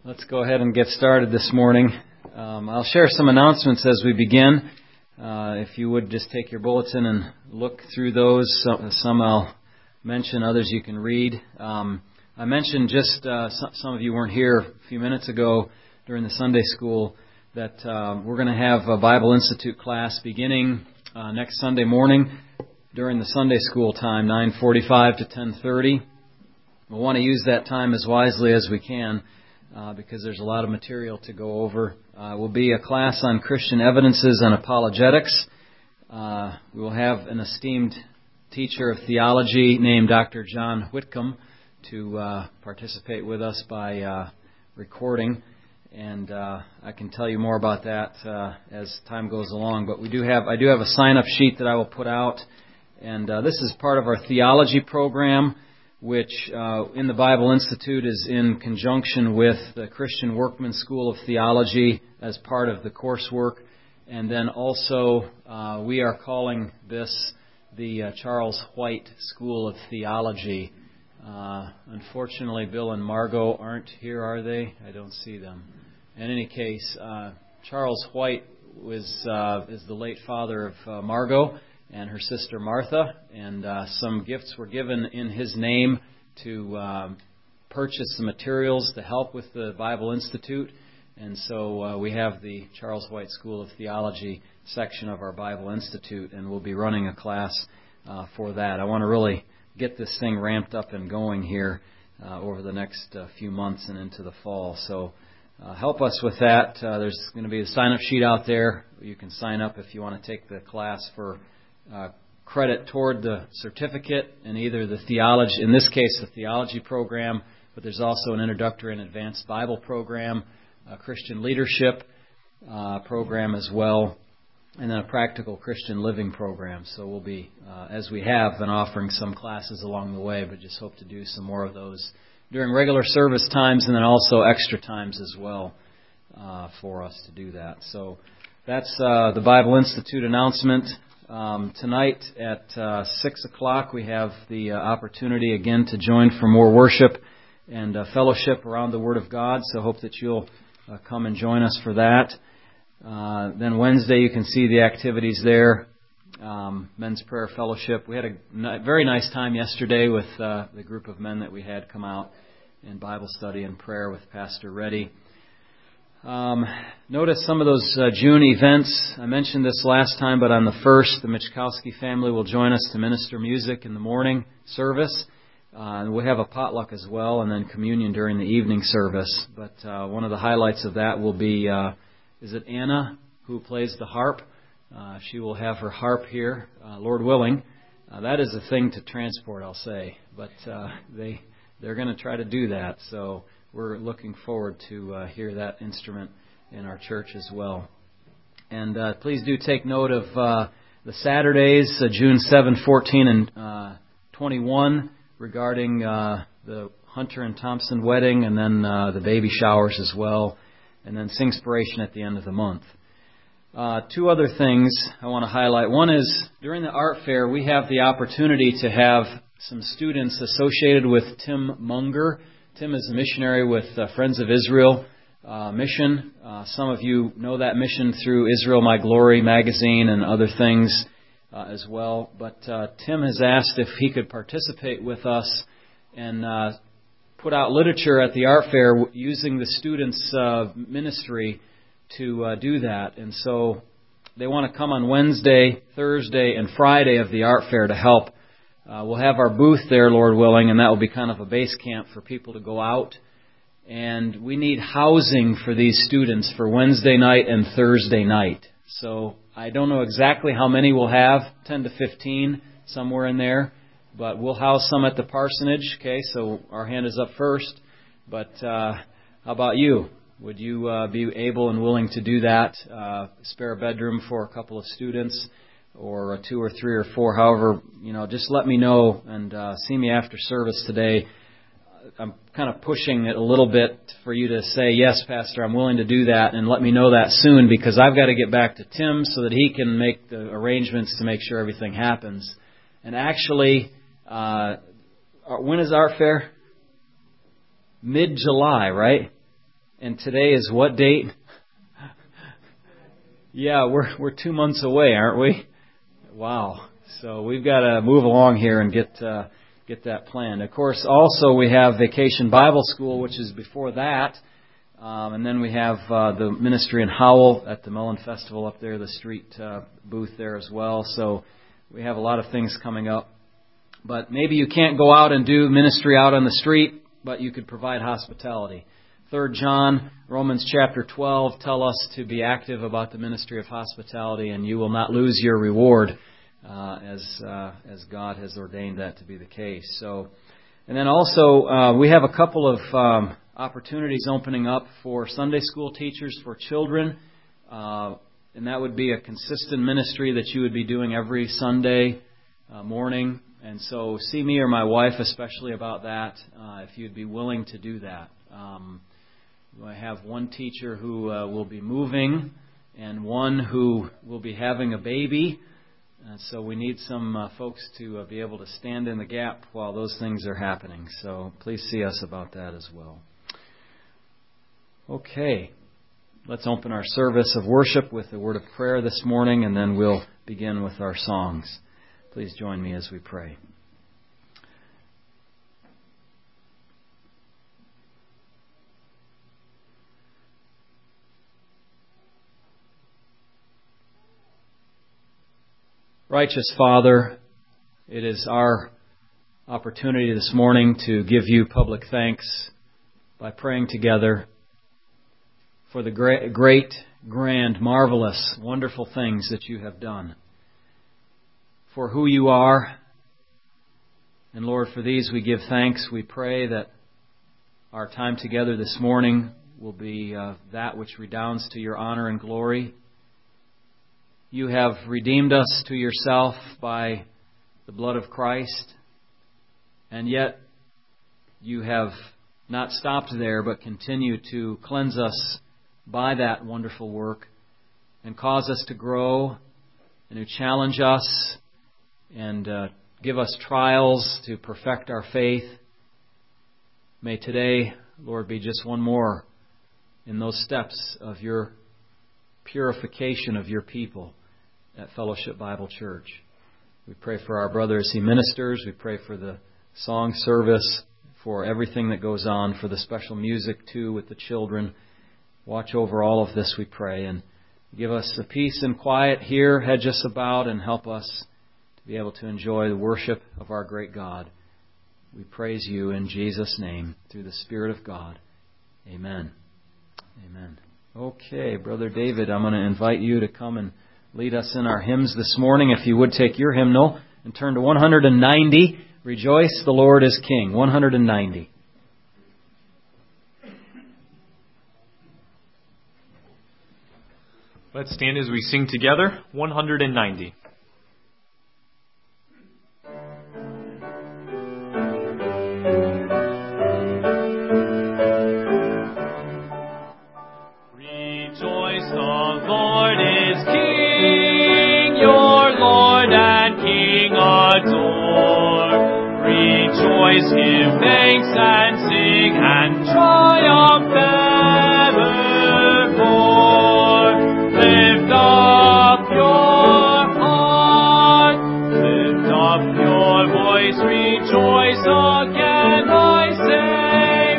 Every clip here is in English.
Let's go ahead and get started this morning. I'll share some announcements as we begin. If you would just take your bulletin and look through those. Some I'll mention, others you can read. I mentioned just, some of you weren't here a few minutes ago during the Sunday school, that we're going to have a Bible Institute class beginning next Sunday morning during the Sunday school time, 9:45 to 10:30. We'll want to use that time as wisely as we can because there's a lot of material to go over. It will be a class on Christian evidences and apologetics. We will have an esteemed teacher of theology named Dr. John Whitcomb to participate with us by recording. And I can tell you more about that as time goes along. But I do have a sign-up sheet that I will put out. And this is part of our theology program, which in the Bible Institute is in conjunction with the Christian Workman School of Theology as part of the coursework. And then also we are calling this the Charles White School of Theology. Unfortunately, Bill and Margot aren't here, are they? I don't see them. In any case, Charles White is the late father of Margot and her sister Martha, and some gifts were given in his name to purchase some materials to help with the Bible Institute. And so we have the Charles White School of Theology section of our Bible Institute, and we'll be running a class for that. I want to really get this thing ramped up and going here over the next few months and into the fall. So help us with that. There's going to be a sign-up sheet out there. You can sign up if you want to take the class for credit toward the certificate in either the theology, in this case the theology program, but there's also an introductory and advanced Bible program, a Christian leadership program as well, and then a practical Christian living program. So we'll be, as we have, been offering some classes along the way, but just hope to do some more of those during regular service times and then also extra times as well for us to do that. So that's the Bible Institute announcement. Tonight at 6 o'clock we have the opportunity again to join for more worship and fellowship around the Word of God. So hope that you'll come and join us for that. Then Wednesday you can see the activities there. Men's Prayer Fellowship. We had a very nice time yesterday with the group of men that we had come out in Bible study and prayer with Pastor Reddy. Notice some of those June events. I mentioned this last time, but on the 1st, the Michkowski family will join us to minister music in the morning service. And we'll have a potluck as well, and then communion during the evening service. But one of the highlights of that will be, is it Anna who plays the harp? She will have her harp here, Lord willing. That is a thing to transport, I'll say. But they're going to try to do that. So we're looking forward to hear that instrument in our church as well. And please do take note of the Saturdays, June 7, 14, and 21, regarding the Hunter and Thompson wedding, and then the baby showers as well, and then Singspiration at the end of the month. Two other things I want to highlight. One is, during the art fair, we have the opportunity to have some students associated with Tim Munger. Tim is a missionary with Friends of Israel mission. Some of you know that mission through Israel My Glory magazine and other things as well. But Tim has asked if he could participate with us and put out literature at the art fair using the students' ministry to do that. And so they want to come on Wednesday, Thursday, and Friday of the art fair to help. We'll have our booth there, Lord willing, and that will be kind of a base camp for people to go out. And we need housing for these students for Wednesday night and Thursday night. So I don't know exactly how many we'll have, 10 to 15, somewhere in there. But we'll house some at the parsonage, okay? So our hand is up first. But how about you? Would you be able and willing to do that? Spare a bedroom for a couple of students, or 2 or 3 or 4, however, just let me know and see me after service today. I'm kind of pushing it a little bit for you to say, yes, Pastor, I'm willing to do that, and let me know that soon, because I've got to get back to Tim so that he can make the arrangements to make sure everything happens. And actually, when is Art Fair? Mid-July, right? And today is what date? Yeah, we're 2 months away, aren't we? Wow. So we've got to move along here and get that planned. Of course, also we have Vacation Bible School, which is before that. And then we have the ministry in Howell at the Mullen Festival up there, the street booth there as well. So we have a lot of things coming up. But maybe you can't go out and do ministry out on the street, but you could provide hospitality. 3 John, Romans chapter 12 tell us to be active about the ministry of hospitality, and you will not lose your reward as God has ordained that to be the case. So, and then also we have a couple of opportunities opening up for Sunday school teachers for children, and that would be a consistent ministry that you would be doing every Sunday morning. And so see me or my wife especially about that, if you'd be willing to do that. I have one teacher who will be moving and one who will be having a baby. So we need some folks to be able to stand in the gap while those things are happening. So please see us about that as well. Okay, let's open our service of worship with a word of prayer this morning, and then we'll begin with our songs. Please join me as we pray. Righteous Father, it is our opportunity this morning to give you public thanks by praying together for the great, grand, marvelous, wonderful things that you have done, for who you are. And Lord, for these we give thanks. We pray that our time together this morning will be that which redounds to your honor and glory. You have redeemed us to yourself by the blood of Christ, and yet you have not stopped there, but continue to cleanse us by that wonderful work and cause us to grow and to challenge us and give us trials to perfect our faith. May today, Lord, be just one more in those steps of your purification of your people at Fellowship Bible Church. We pray for our brother as he ministers. We pray for the song service, for everything that goes on, for the special music too with the children. Watch over all of this, we pray, and give us the peace and quiet here, hedge us about, and help us to be able to enjoy the worship of our great God. We praise you in Jesus' name, through the Spirit of God. Amen. Amen. Okay, Brother David, I'm going to invite you to come and lead us in our hymns this morning. If you would take your hymnal and turn to 190, Rejoice, the Lord is King. 190. Let's stand as we sing together, 190. Rejoice, the Lord is King, your Lord and King adore. Rejoice, give thanks and sing and triumph evermore. Lift up your heart, lift up your voice, rejoice again, I say,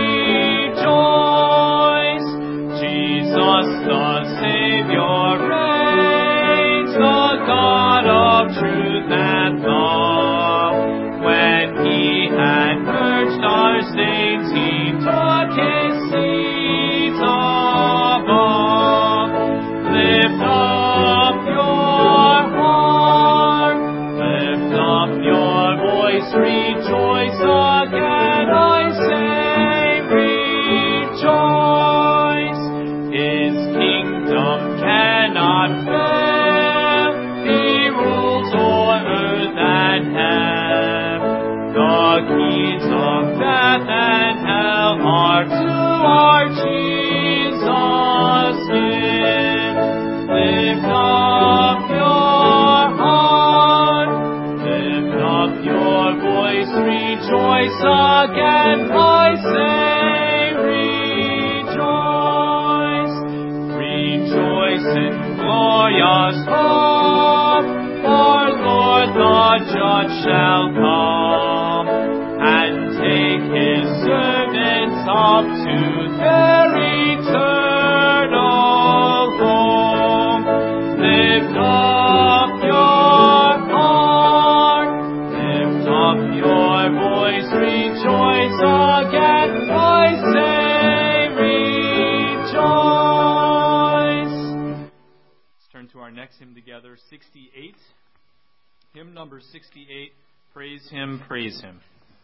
rejoice. Jesus the Savior reigns, the God of truth and love. When He had purged our stains, He took His seat above. Lift up your heart, lift up your voice, rejoice again, I say, rejoice. His kingdom cannot fail, He rules o'er earth and heaven. The keys of death and hell are to our Jesus given. Lift up your heart, lift up your voice, rejoice again, I say, rejoice. judge shall come and take his servants up to their eternal home. Lift up your heart, lift up your voice, rejoice again, I say rejoice. Let's turn to our next hymn together, 68. Hymn number 68, Praise Him, Praise Him.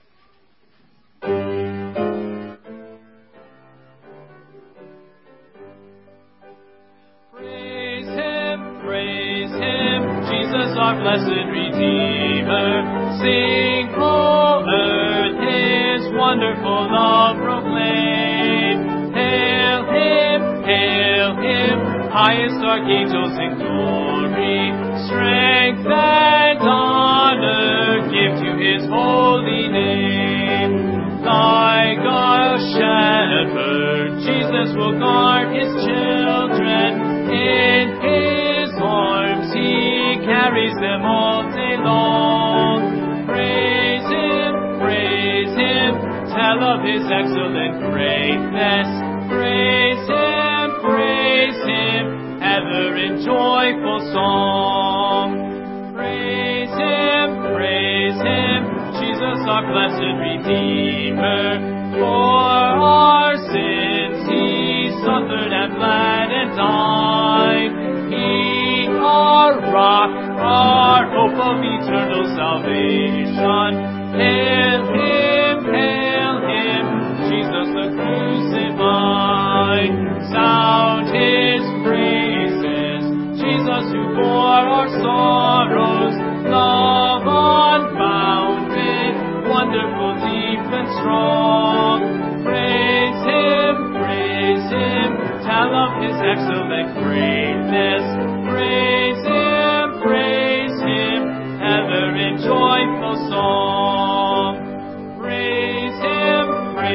Praise Him, Jesus our blessed Redeemer. Sing, O earth, His wonderful love proclaim. Hail Him, highest archangels in glory. Strength and honor give to His holy name. Like a shepherd, Jesus will guard His children. In His arms He carries them all day long. Praise Him, tell of His excellent greatness. Praise Him, ever in joyful song. Praise Him, Jesus our blessed Redeemer. For our sins He suffered and bled and died. He, our rock, our hope of eternal salvation. Hail Him, Jesus the crucified. Sound His praises, Jesus who bore our sorrows. Love unbounded, wonderful, deep and strong. Praise Him, tell of His excellent greatness. Praise Him, ever in joyful song. Praise Him,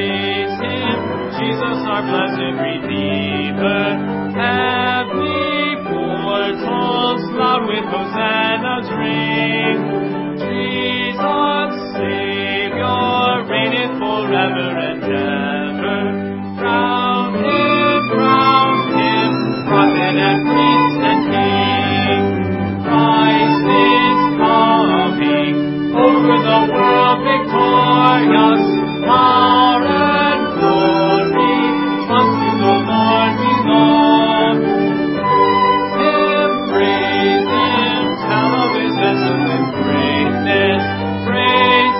Jesus our blessed Redeemer. Heavenly portals loud with hosannas ring. Jesus, Savior, reigneth forever and ever. Crown Him, prophet and priest and king. Christ is coming, over the world victorious. Power and glory unto the Lord belong. Praise Him, tell of His excellent greatness. Praise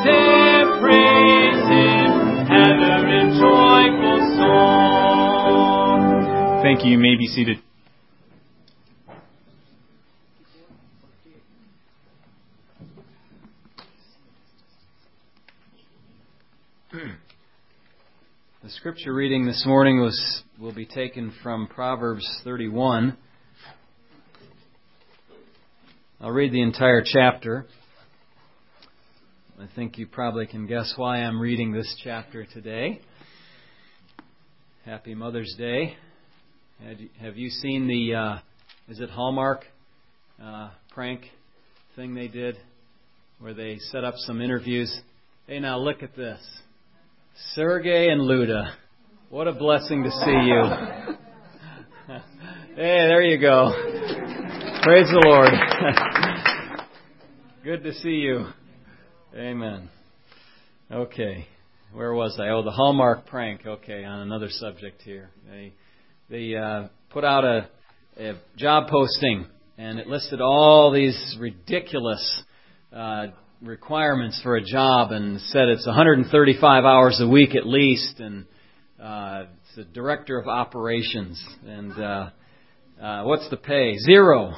Him, ever in joyful song. Thank you. You may be seated. The scripture reading this morning will be taken from Proverbs 31. I'll read the entire chapter. I think you probably can guess why I'm reading this chapter today. Happy Mother's Day. Have you seen the, is it Hallmark prank thing they did? Where they set up some interviews. Hey, now look at this. Sergey and Luda. What a blessing to see you. Hey, there you go. Praise the Lord. Good to see you. Amen. Okay. Where was I? Oh, the Hallmark prank. Okay, on another subject here. They put out a job posting, and it listed all these ridiculous requirements for a job, and said it's 135 hours a week at least, and it's a director of operations, and what's the pay? 0.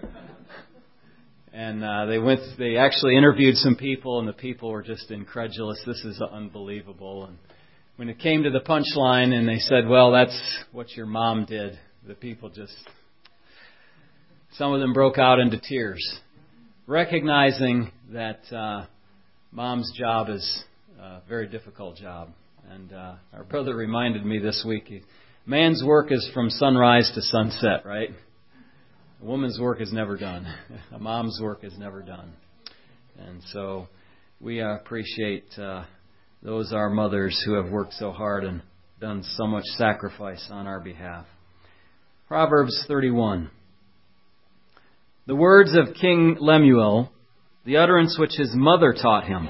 And they actually interviewed some people, and the people were just incredulous. This is unbelievable. And when it came to the punchline, and they said, well, that's what your mom did, the people some of them broke out into tears, recognizing that mom's job is a very difficult job. And our brother reminded me this week, man's work is from sunrise to sunset, right? A woman's work is never done. A mom's work is never done. And so we appreciate those our mothers who have worked so hard and done so much sacrifice on our behalf. Proverbs 31. The words of King Lemuel, the utterance which his mother taught him.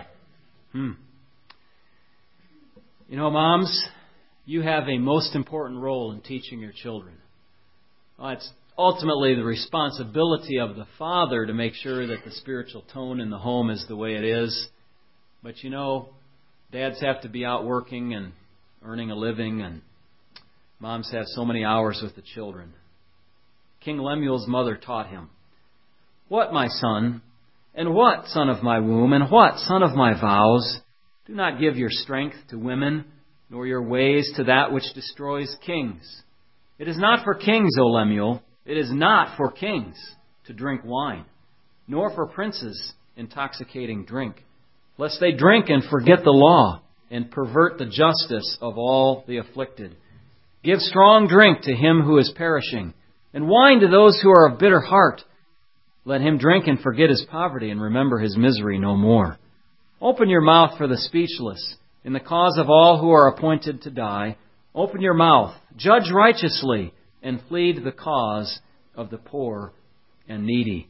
You know, moms, you have a most important role in teaching your children. Well, it's ultimately the responsibility of the father to make sure that the spiritual tone in the home is the way it is. But you know, dads have to be out working and earning a living, and moms have so many hours with the children. King Lemuel's mother taught him, "What, my son, and what, son of my womb, and what, son of my vows? Do not give your strength to women, nor your ways to that which destroys kings. It is not for kings, O Lemuel, it is not for kings to drink wine, nor for princes intoxicating drink, lest they drink and forget the law, and pervert the justice of all the afflicted. Give strong drink to him who is perishing, and wine to those who are of bitter heart. Let him drink and forget his poverty, and remember his misery no more. Open your mouth for the speechless, in the cause of all who are appointed to die. Open your mouth, judge righteously, and plead the cause of the poor and needy."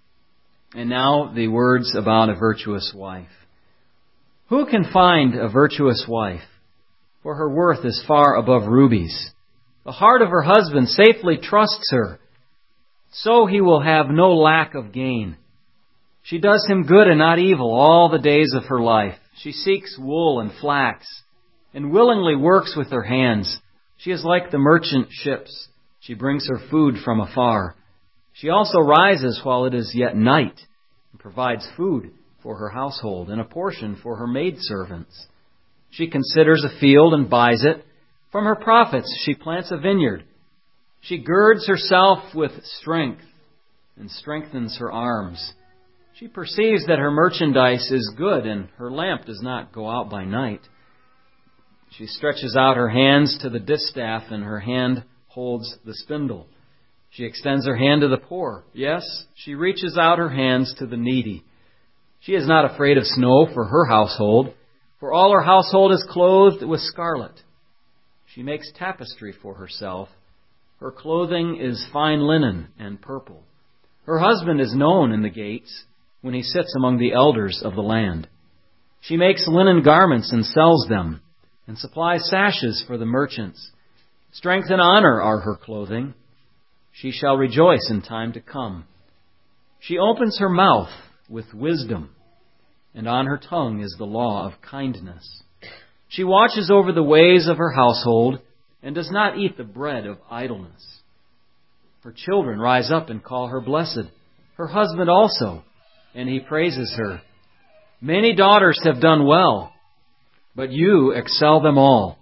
And now the words about a virtuous wife. "Who can find a virtuous wife? For her worth is far above rubies. The heart of her husband safely trusts her, so he will have no lack of gain. She does him good and not evil all the days of her life. She seeks wool and flax, and willingly works with her hands. She is like the merchant ships. She brings her food from afar. She also rises while it is yet night, and provides food for her household, and a portion for her maidservants. She considers a field and buys it. From her profits she plants a vineyard. She girds herself with strength, and strengthens her arms. She perceives that her merchandise is good, and her lamp does not go out by night. She stretches out her hands to the distaff, and her hand holds the spindle. She extends her hand to the poor. Yes, she reaches out her hands to the needy. She is not afraid of snow for her household, for all her household is clothed with scarlet. She makes tapestry for herself. Her clothing is fine linen and purple. Her husband is known in the gates, when he sits among the elders of the land. She makes linen garments and sells them, and supplies sashes for the merchants. Strength and honor are her clothing. She shall rejoice in time to come. She opens her mouth with wisdom, and on her tongue is the law of kindness. She watches over the ways of her household, and does not eat the bread of idleness. Her children rise up and call her blessed, her husband also, and he praises her. Many daughters have done well, but you excel them all.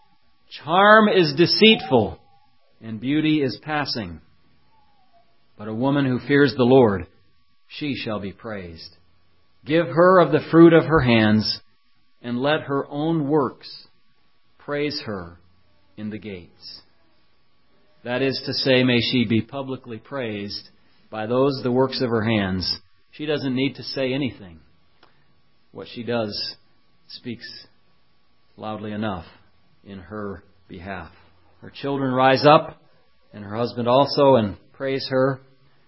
Charm is deceitful, and beauty is passing. But a woman who fears the Lord, she shall be praised. Give her of the fruit of her hands, and let her own works praise her in the gates." That is to say, may she be publicly praised by those the works of her hands. She doesn't need to say anything. What she does speaks loudly enough in her behalf. Her children rise up, and her husband also, and praise her.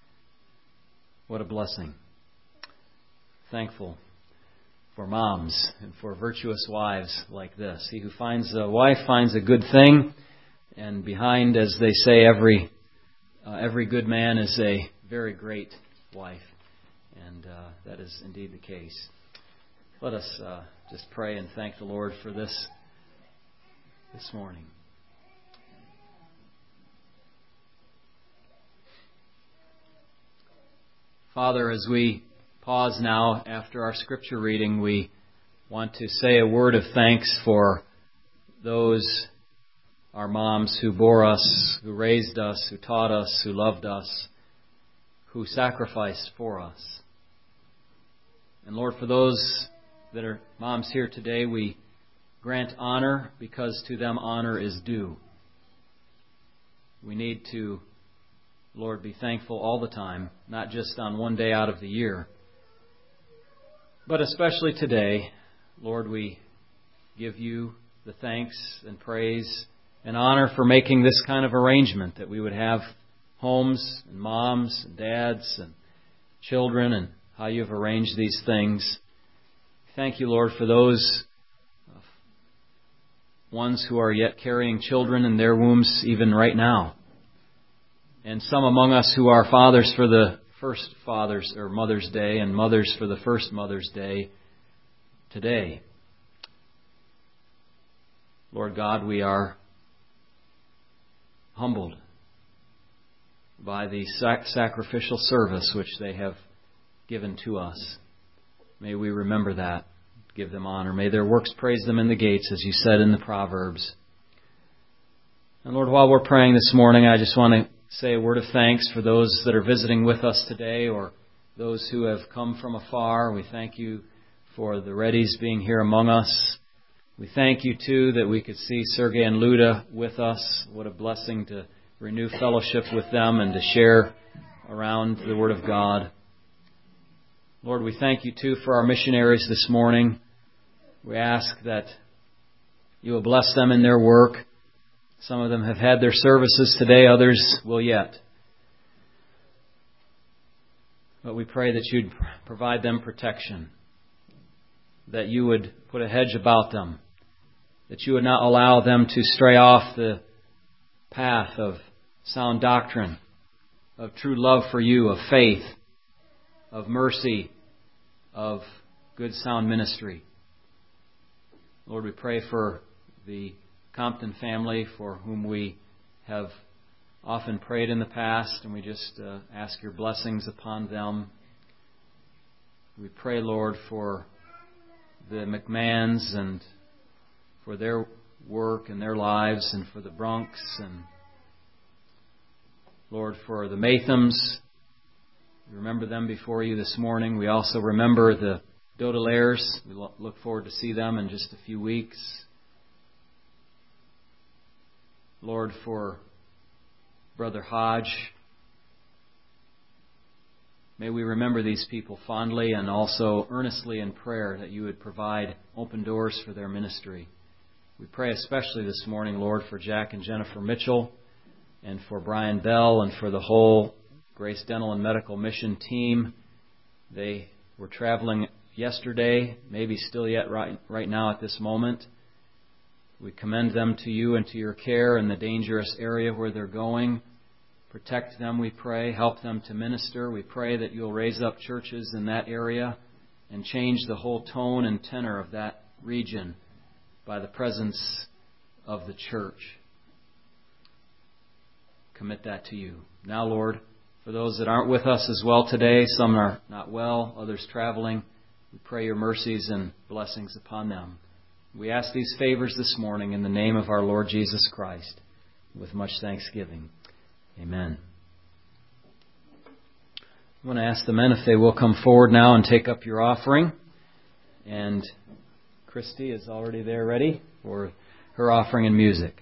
What a blessing. Thankful for moms and for virtuous wives like this. He who finds a wife finds a good thing, and behind, as they say, every good man is a very great wife. And that is indeed the case. Let us just pray and thank the Lord for this morning. Father, as we pause now after our scripture reading, we want to say a word of thanks for those, our moms, who bore us, who raised us, who taught us, who loved us, who sacrificed for us. And Lord, for those that are moms here today, we grant honor because to them honor is due. We need to, Lord, be thankful all the time, not just on one day out of the year. But especially today, Lord, we give you the thanks and praise and honor for making this kind of arrangement, that we would have homes and moms and dads and children, and how you've arranged these things. Thank you, Lord, for those ones who are yet carrying children in their wombs even right now. And some among us who are fathers for the first Father's or Mother's Day, and mothers for the first Mother's Day today. Lord God, we are humbled by the sacrificial service which they have given to us. May we remember that, give them honor. May their works praise them in the gates, as you said in the Proverbs. And Lord, while we're praying this morning, I just want to say a word of thanks for those that are visiting with us today, or those who have come from afar. We thank you for the Reddys being here among us. We thank you, too, that we could see Sergei and Luda with us. What a blessing to renew fellowship with them and to share around the Word of God. Lord, we thank you, too, for our missionaries this morning. We ask that you will bless them in their work. Some of them have had their services today, others will yet. But we pray that you'd provide them protection, that you would put a hedge about them, that you would not allow them to stray off the path of sound doctrine, of true love for you, of faith, of mercy, of good sound ministry. Lord, we pray for the Compton family, for whom we have often prayed in the past, and we just ask your blessings upon them. We pray, Lord, for the McMahons and for their work and their lives, and for the Brunks, and Lord, for the Mathams. We remember them before you this morning. We also remember the Dodelaires. We look forward to see them in just a few weeks. Lord, for Brother Hodge, may we remember these people fondly and also earnestly in prayer that you would provide open doors for their ministry. We pray especially this morning, Lord, for Jack and Jennifer Mitchell, and for Brian Bell, and for the whole Grace Dental and Medical Mission team. They were traveling yesterday, maybe still yet right now at this moment. We commend them to you and to your care in the dangerous area where they're going. Protect them, we pray. Help them to minister. We pray that you'll raise up churches in that area and change the whole tone and tenor of that region by the presence of the church. Commit that to you. Now, Lord, for those that aren't with us as well today, some are not well, others traveling, we pray your mercies and blessings upon them. We ask these favors this morning in the name of our Lord Jesus Christ, with much thanksgiving. Amen. I want to ask the men if they will come forward now and take up your offering. And Christy is already there ready for her offering and music.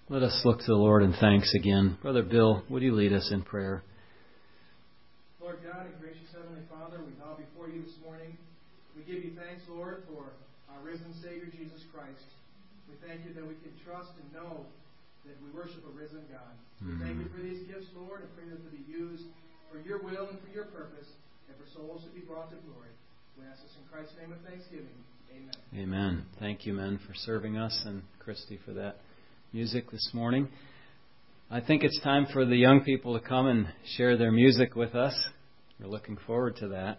Let us look to the Lord in thanks again. Brother Bill, would you lead us in prayer? Lord God and gracious Heavenly Father, we bow before you this morning. We give you thanks, Lord, for our risen Savior, Jesus Christ. We thank you that we can trust and know that we worship a risen God. We thank you for these gifts, Lord, and pray that they be used for your will and for your purpose, and for souls to be brought to glory. We ask this in Christ's name with thanksgiving. Amen. Amen. Thank you, men, for serving us, and Christy for that music this morning. I think it's time for the young people to come and share their music with us. We're looking forward to that.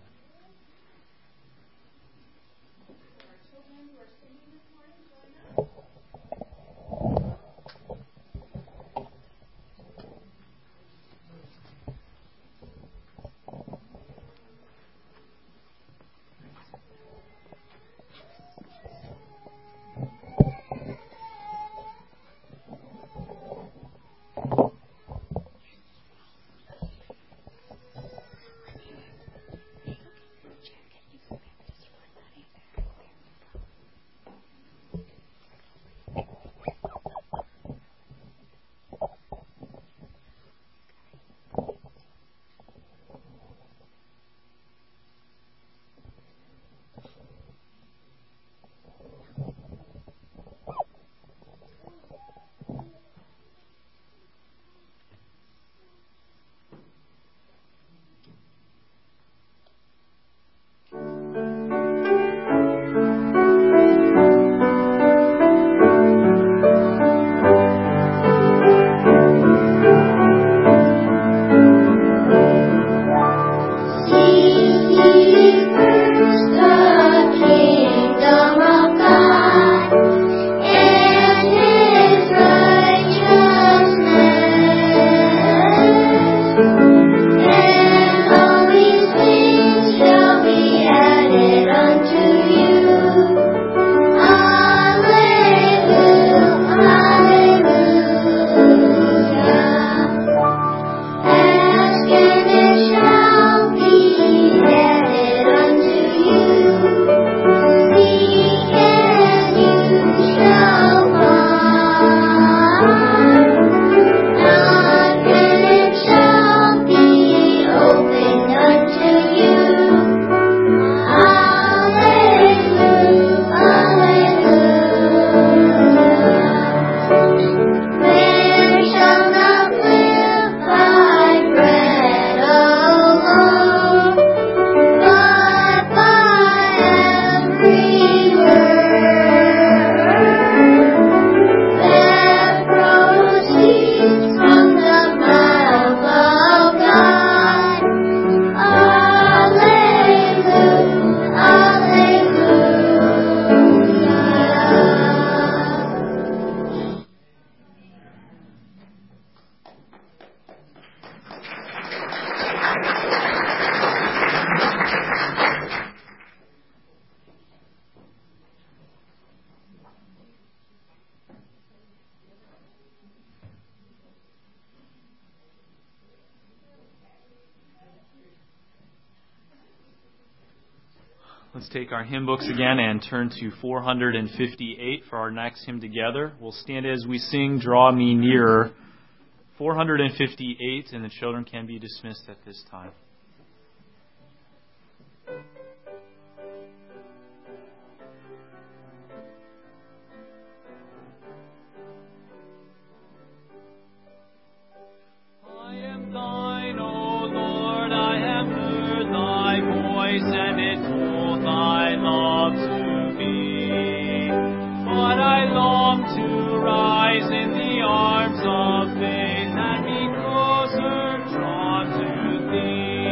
Let's take our hymn books again and turn to 458 for our next hymn together. We'll stand as we sing, Draw Me Nearer. 458, and the children can be dismissed at this time. I am thine, O Lord, I have heard thy voice, and it told thy love to me. But I long to rise in the arms of faith and be closer drawn to thee.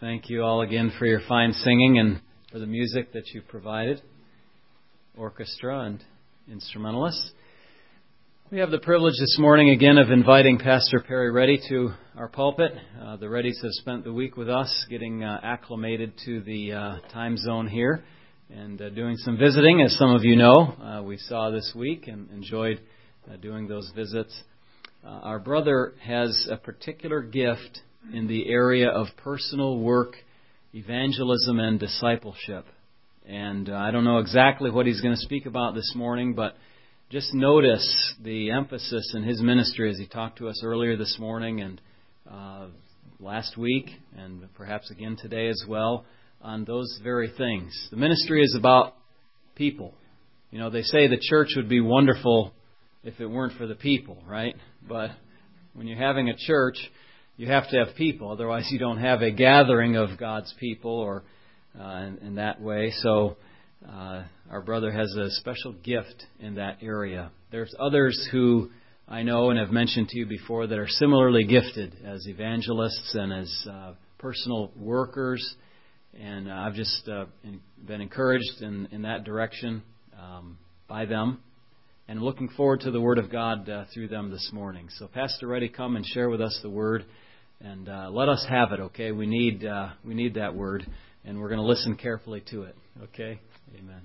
Thank you all again for your fine singing and for the music that you provided, orchestra and instrumentalists. We have the privilege this morning again of inviting Pastor Perry Reddy to our pulpit. The Reddys have spent the week with us getting acclimated to the time zone here and doing some visiting, as some of you know. We saw this week and enjoyed doing those visits. Our brother has a particular gift in the area of personal work, evangelism, and discipleship. And I don't know exactly what he's going to speak about this morning, but just notice the emphasis in his ministry as he talked to us earlier this morning and last week, and perhaps again today as well, on those very things. The ministry is about people. You know, they say the church would be wonderful if it weren't for the people, right? But when you're having a church, you have to have people. Otherwise, you don't have a gathering of God's people or in that way. So our brother has a special gift in that area. There's others who I know and have mentioned to you before that are similarly gifted as evangelists and as personal workers. And I've just been encouraged in that direction by them. And looking forward to the Word of God through them this morning. So Pastor Reddy, come and share with us the Word. And let us have it, okay? We need that Word. And we're going to listen carefully to it, okay? Amen.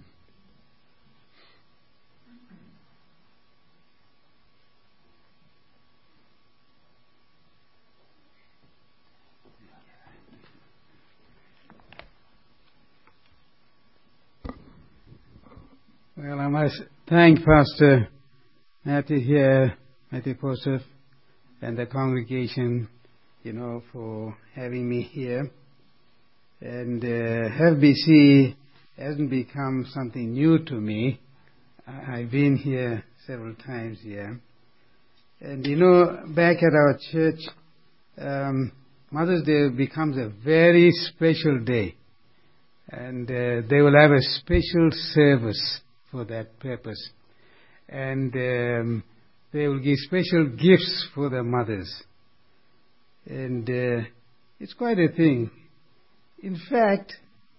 Well, I must thank Pastor Matthew here, Matthew Joseph, and the congregation, for having me here. And FBC hasn't become something new to me. I've been here several times here. And back at our church, Mother's Day becomes a very special day. And they will have a special service for that purpose. And they will give special gifts for the mothers. And it's quite a thing. In fact,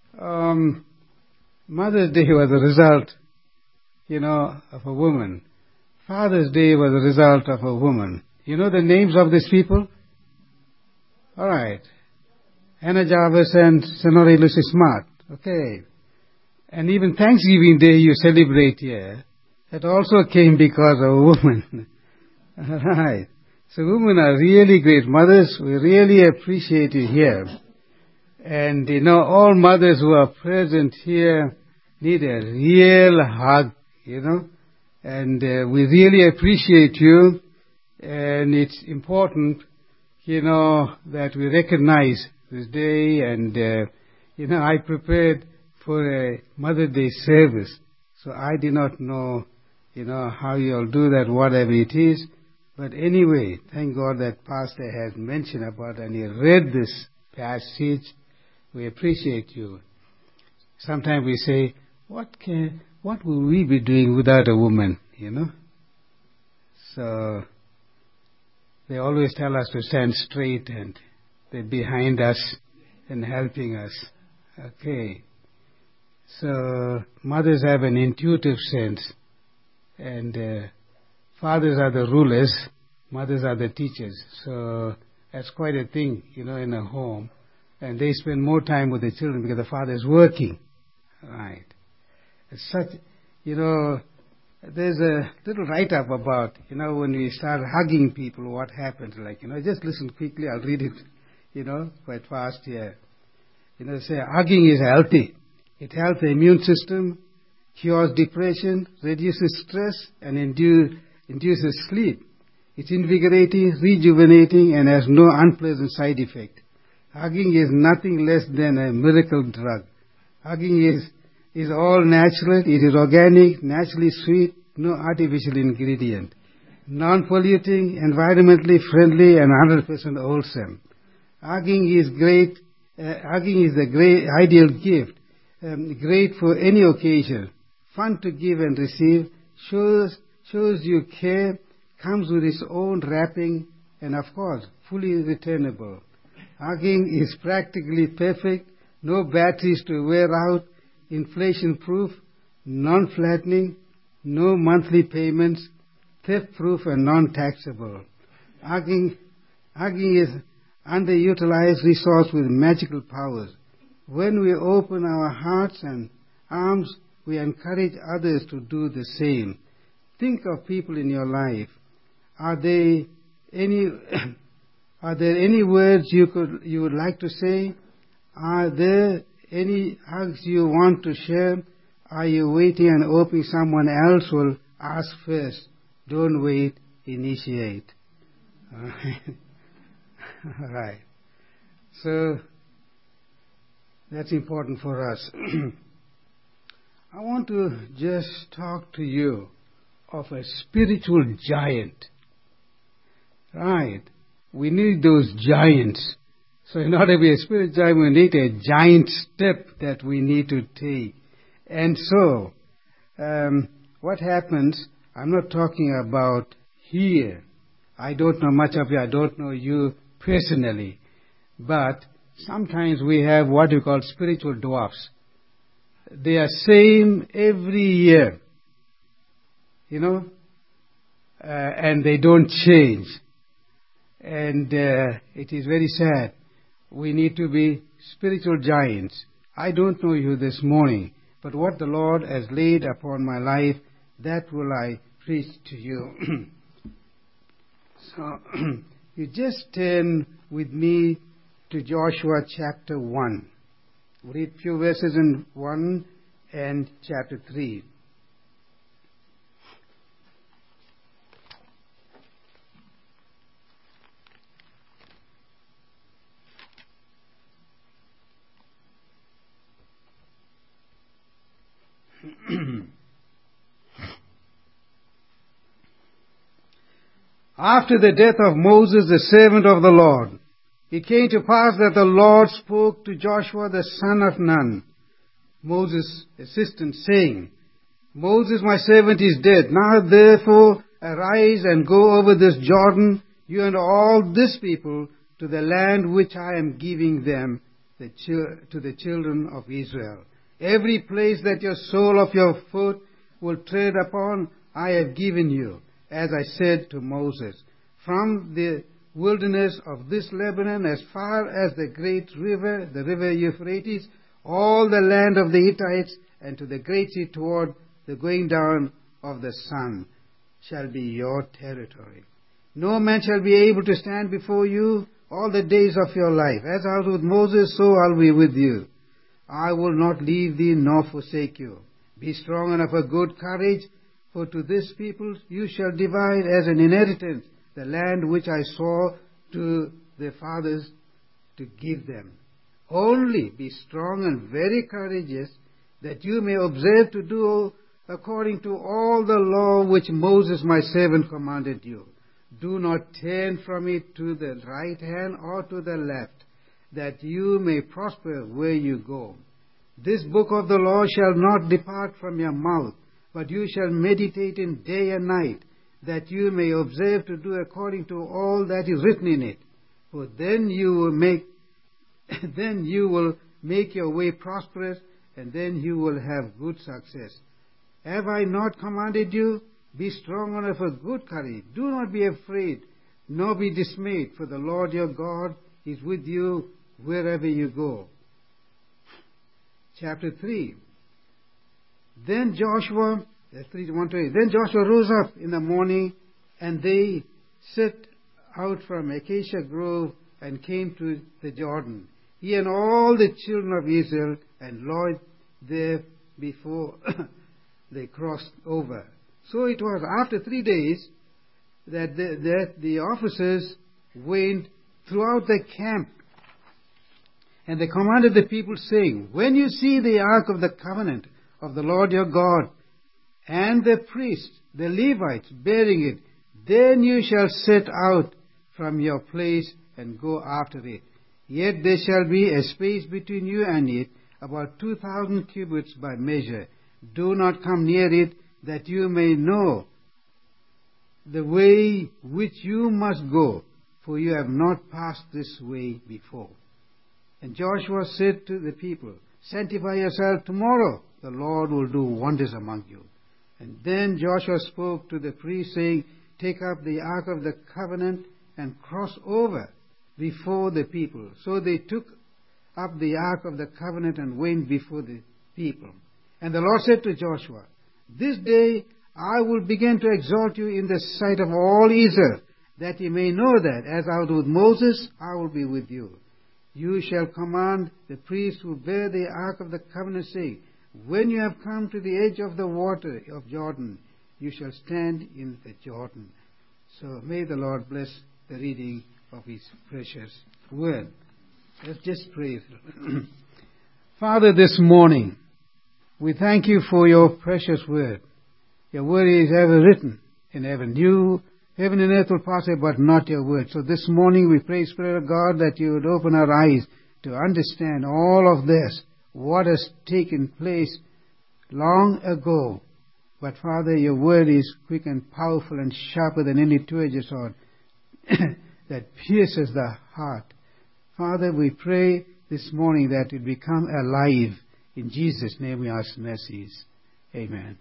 Mother's Day was a result, of a woman. Father's Day was a result of a woman. You know the names of these people? All right. Hannah Jarvis and Sonora Lucy Smart. Okay. And even Thanksgiving Day you celebrate here. That also came because of a woman. All right. So women are really great. Mothers, we really appreciate you here. And all mothers who are present here need a real hug, And we really appreciate you. And it's important, that we recognize this day. And, I prepared for a Mother's Day service. So I do not know, how you all do that, whatever it is. But anyway, thank God that Pastor has mentioned about and he read this passage. We appreciate you. Sometimes we say, what will we be doing without a woman, So they always tell us to stand straight and they're behind us and helping us. Okay. So mothers have an intuitive sense and fathers are the rulers, mothers are the teachers. So that's quite a thing, in a home. And they spend more time with the children because the father is working. Right. It's such, there's a little write-up about, when we start hugging people, what happens. Just listen quickly, I'll read it, quite fast here. Say hugging is healthy. It helps the immune system, cures depression, reduces stress, and induces sleep. It's invigorating, rejuvenating, and has no unpleasant side effect. Hugging is nothing less than a miracle drug. Hugging is all natural, it is organic, naturally sweet, no artificial ingredient. Non-polluting, environmentally friendly, and 100% wholesome. Hugging is great. Hugging is a great ideal gift. Great for any occasion. Fun to give and receive. Shows you care. Comes with its own wrapping, and of course, fully returnable. Hugging is practically perfect, no batteries to wear out, inflation-proof, non-flattening, no monthly payments, theft-proof and non-taxable. Hugging is underutilized resource with magical powers. When we open our hearts and arms, we encourage others to do the same. Think of people in your life. Are there any words you would like to say? Are there any hugs you want to share? Are you waiting and hoping someone else will ask first? Don't wait, initiate. All right. So that's important for us. I want to just talk to you of a spiritual giant. Right. We need those giants. So in order to be a spiritual giant, we need a giant step that we need to take. And so, what happens, I'm not talking about here. I don't know much of you. I don't know you personally. But sometimes we have what we call spiritual dwarfs. They are same every year. And they don't change. And it is very sad. We need to be spiritual giants. I don't know you this morning, but what the Lord has laid upon my life, that will I preach to you. So, you just turn with me to Joshua chapter 1. We'll read a few verses in 1 and chapter 3. After the death of Moses, the servant of the Lord, it came to pass that the Lord spoke to Joshua the son of Nun, Moses' assistant, saying, Moses, my servant, is dead. Now therefore arise and go over this Jordan, you and all this people, to the land which I am giving them, to the children of Israel. Every place that your sole of your foot will tread upon, I have given you, as I said to Moses, from the wilderness of this Lebanon as far as the great river, the river Euphrates, all the land of the Hittites, and to the great sea toward the going down of the sun shall be your territory. No man shall be able to stand before you all the days of your life. As I was with Moses, so I'll be with you. I will not leave thee nor forsake you. Be strong and of a good courage, for to this people you shall divide as an inheritance the land which I swore to their fathers to give them. Only be strong and very courageous, that you may observe to do according to all the law which Moses my servant commanded you. Do not turn from it to the right hand or to the left, that you may prosper where you go. This book of the law shall not depart from your mouth, but you shall meditate in day and night, that you may observe to do according to all that is written in it. For then you will make your way prosperous, and then you will have good success. Have I not commanded you? Be strong and of a good courage. Do not be afraid, nor be dismayed, for the Lord your God is with you wherever you go. Chapter 3. Then Joshua rose up in the morning, and they set out from Acacia Grove and came to the Jordan, he and all the children of Israel, and lodged there before they crossed over. So it was after 3 days that the officers went throughout the camp, and they commanded the people, saying, When you see the ark of the covenant of the Lord your God, and the priests, the Levites, bearing it, then you shall set out from your place and go after it. Yet there shall be a space between you and it, about 2,000 cubits by measure. Do not come near it, that you may know the way which you must go. for you have not passed this way before. And Joshua said to the people, sanctify yourself, tomorrow the Lord will do wonders among you. And then Joshua spoke to the priests, saying, take up the ark of the covenant and cross over before the people. So they took up the ark of the covenant and went before the people. And the Lord said to Joshua, this day I will begin to exalt you in the sight of all Israel, that ye may know that, as I was with Moses, I will be with you. You shall command the priests who bear the ark of the covenant, saying, when you have come to the edge of the water of Jordan, you shall stand in the Jordan. So may the Lord bless the reading of His precious word. Let's just pray. Father, this morning, we thank you for your precious word. Your word is ever written and ever new. Heaven and earth will pass away, but not your word. So this morning we pray, Spirit of God, that you would open our eyes to understand all of this, what has taken place long ago. But Father, your word is quick and powerful and sharper than any two-edged sword that pierces the heart. Father, we pray this morning that it become alive. In Jesus' name we ask mercies. Amen.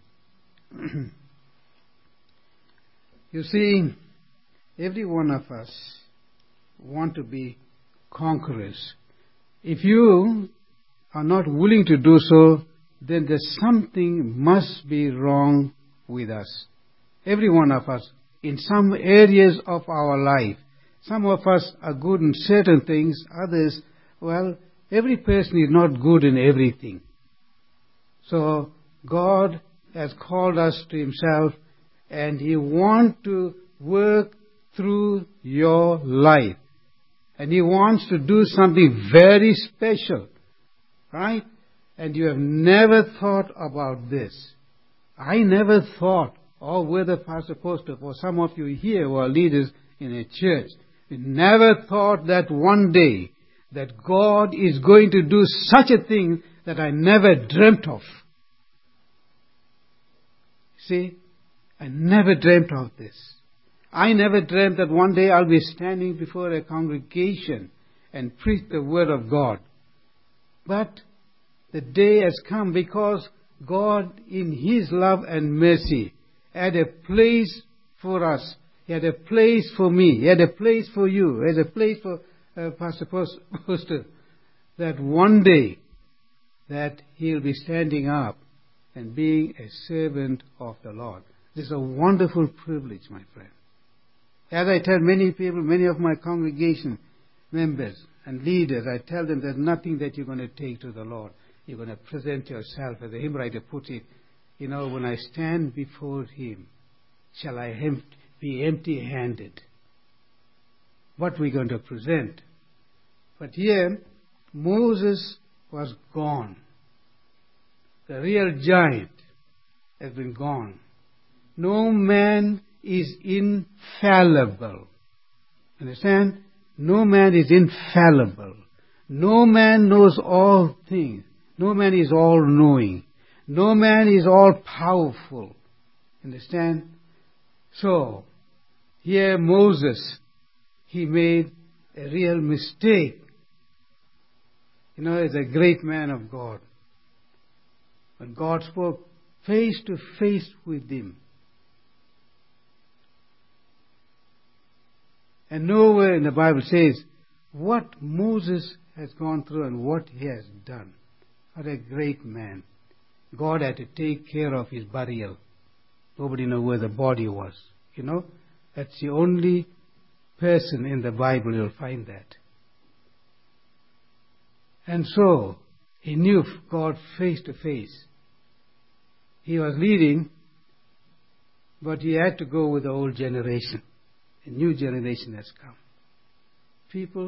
You see, every one of us want to be conquerors. If you are not willing to do so, then there's something must be wrong with us. Every one of us, in some areas of our life. Some of us are good in certain things, others, well, every person is not good in everything. So God has called us to Himself, and He wants to work through your life. And He wants to do something very special, right? And you have never thought about this. I never thought, or whether Pastor Poster, or some of you here who are leaders in a church, we never thought that one day that God is going to do such a thing that I never dreamt of. See, I never dreamt of this. I never dreamt that one day I'll be standing before a congregation and preach the Word of God. But the day has come because God, in His love and mercy, had a place for us. He had a place for me. He had a place for you. He had a place for Pastor Poster. That one day that he'll be standing up and being a servant of the Lord. This is a wonderful privilege, my friend. As I tell many people, many of my congregation members and leaders, I tell them there's nothing that you're going to take to the Lord. You're going to present yourself, as the hymn writer puts it, when I stand before Him, shall I be empty-handed? What we're going to present. But here, Moses was gone. The real giant has been gone. No man is infallible. Understand? No man is infallible. No man knows all things. No man is all-knowing. No man is all-powerful. Understand? So, here Moses, he made a real mistake. He's a great man of God. But God spoke face to face with him. And nowhere in the Bible says what Moses has gone through and what he has done. What a great man. God had to take care of his burial. Nobody knows where the body was. That's the only person in the Bible you'll find that. And so, he knew God face to face. He was leading, but he had to go with the old generation. A new generation has come. People,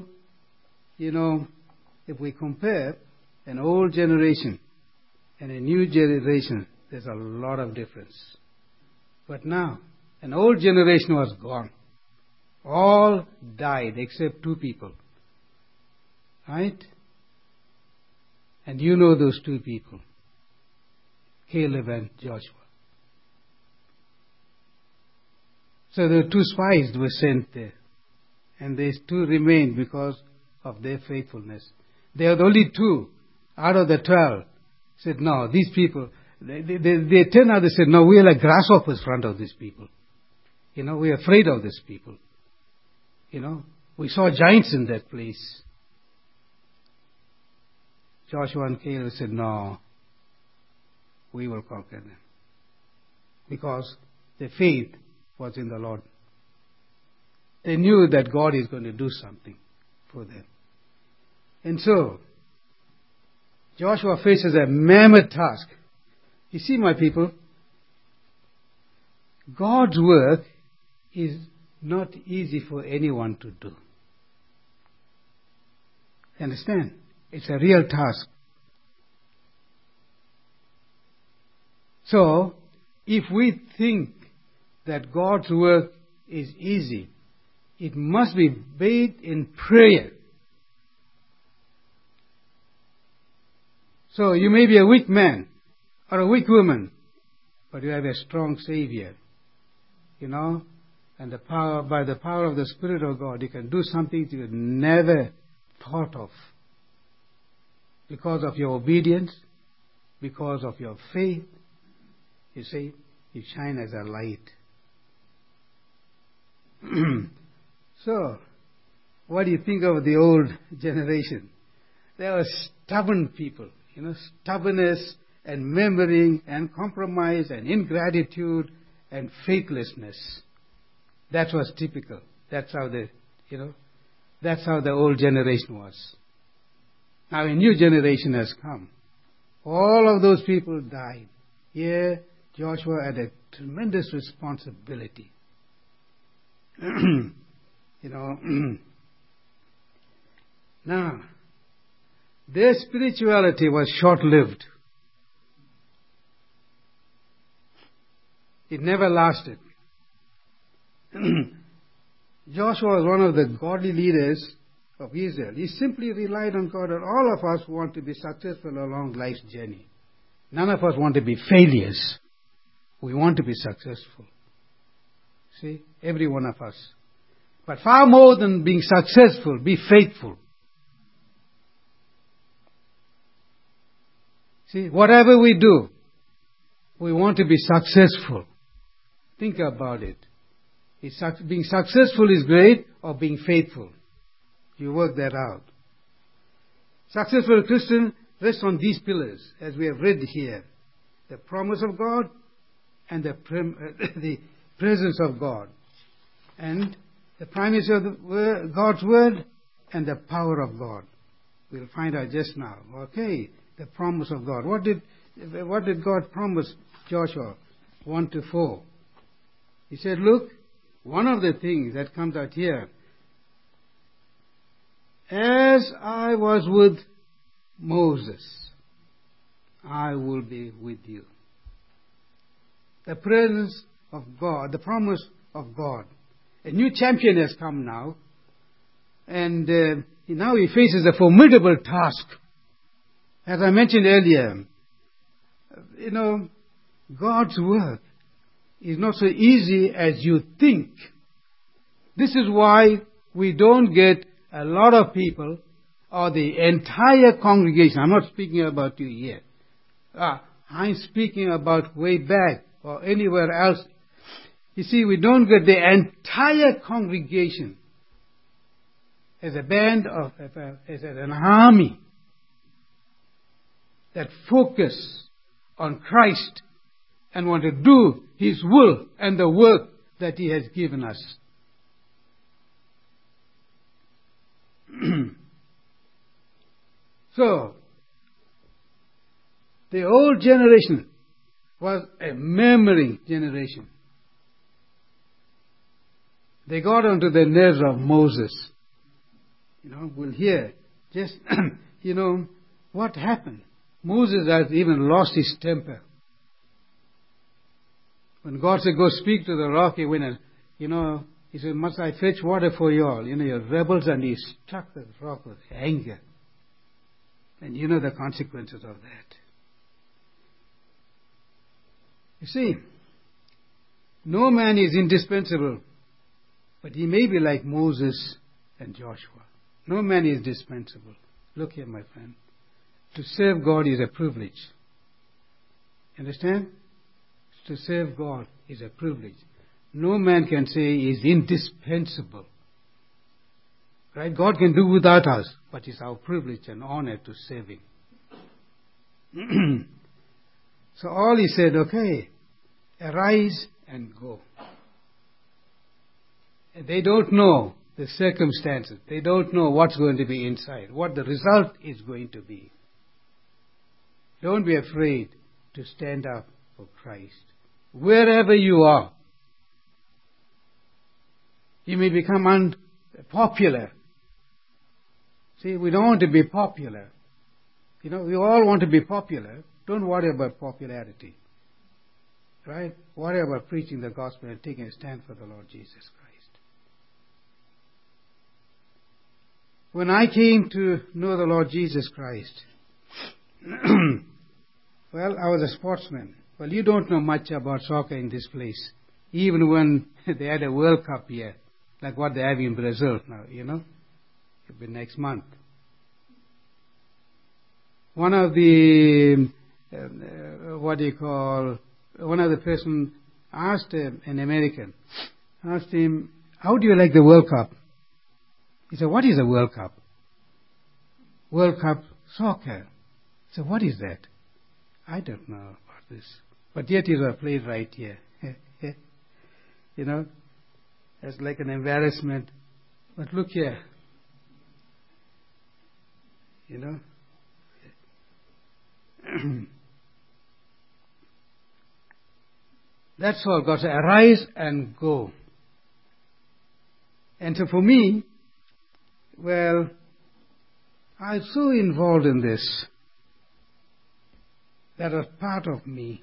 if we compare an old generation and a new generation, there's a lot of difference. But now, an old generation was gone. All died except two people. Right? And you know those two people. Caleb and Joshua. So the two spies were sent there. And these 2 remained because of their faithfulness. They are the only 2 out of the 12 said, no, these people, they 10 others said, no, we are like grasshoppers in front of these people. We are afraid of these people. We saw giants in that place. Joshua and Caleb said, no, we will conquer them. Because their faith was in the Lord. They knew that God is going to do something for them. And so, Joshua faces a mammoth task. You see, my people, God's work is not easy for anyone to do. Understand? It's a real task. So, if we think that God's work is easy, it must be bathed in prayer. So, you may be a weak man or a weak woman, but you have a strong Savior. And by the power of the Spirit of God, you can do something you never thought of. Because of your obedience, because of your faith, you see, you shine as a light. So, what do you think of the old generation? They were stubborn people, stubbornness and murmuring and compromise and ingratitude and faithlessness. That was typical. That's how that's how the old generation was. Now a new generation has come. All of those people died. Here, Joshua had a tremendous responsibility. Now, their spirituality was short-lived. It never lasted. Joshua was one of the godly leaders of Israel. He simply relied on God, and all of us want to be successful along life's journey. None of us want to be failures. We want to be successful. See, every one of us. But far more than being successful, be faithful. See, whatever we do, we want to be successful. Think about it. Being successful is great, or being faithful. You work that out. Successful Christian rests on these pillars, as we have read here. The promise of God and the presence of God. And the primacy of God's word and the power of God. We'll find out just now. Okay, the promise of God. What did God promise Joshua 1-4? He said, look, one of the things that comes out here, as I was with Moses, I will be with you. The presence of God, the promise of God. A new champion has come now, and now he faces a formidable task. As I mentioned earlier, God's work is not so easy as you think. This is why we don't get a lot of people or the entire congregation. I'm not speaking about you here. I'm speaking about way back or anywhere else. You see, we don't get the entire congregation as a band of, as an army that focus on Christ and want to do His will and the work that He has given us. So, the old generation was a murmuring generation. They got onto the nerves of Moses. We'll hear just, what happened. Moses has even lost his temper. When God said, go speak to the rock, he went and, he said, must I fetch water for you all? You're rebels, and he struck the rock with anger. And you know the consequences of that. You see, no man is indispensable, but he may be like Moses than Joshua. No man is dispensable. Look here, my friend. To serve God is a privilege. Understand? To serve God is a privilege. No man can say he is indispensable. Right? God can do without us, but it's our privilege and honor to serve Him. So all he said, okay, arise and go. They don't know the circumstances. They don't know what's going to be inside, what the result is going to be. Don't be afraid to stand up for Christ. Wherever you are, you may become unpopular. See, we don't want to be popular. We all want to be popular. Don't worry about popularity. Right? Worry about preaching the gospel and taking a stand for the Lord Jesus Christ. When I came to know the Lord Jesus Christ, well, I was a sportsman. Well, you don't know much about soccer in this place. Even when they had a World Cup here, like what they have in Brazil now, it'll be next month. One of the, one of the person asked an American, asked him, how do you like the World Cup? He said, what is a World Cup? World Cup soccer. He said, what is that? I don't know about this. But yet it was played right here. It's like an embarrassment. But look here. That's all God said. Arise and go. And so for me, well, I'm so involved in this. That was part of me.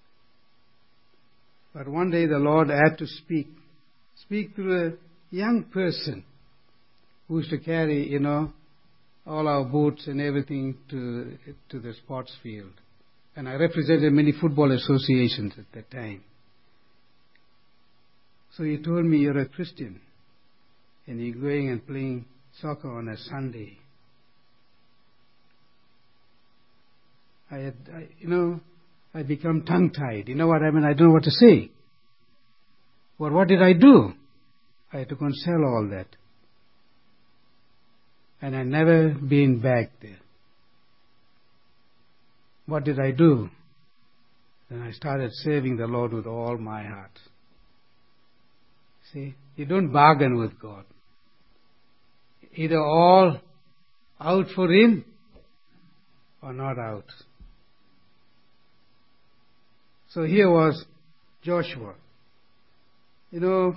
But one day the Lord had to speak to a young person who used to carry, all our boots and everything to the sports field. And I represented many football associations at that time. So he told me, you're a Christian, and you're going and playing soccer on a Sunday. I become tongue-tied. You know what I mean? I don't know what to say. Well, what did I do? I had to go and sell all that. And I never been back there. What did I do? Then I started serving the Lord with all my heart. See, you don't bargain with God. Either all out for Him or not out. So here was Joshua. The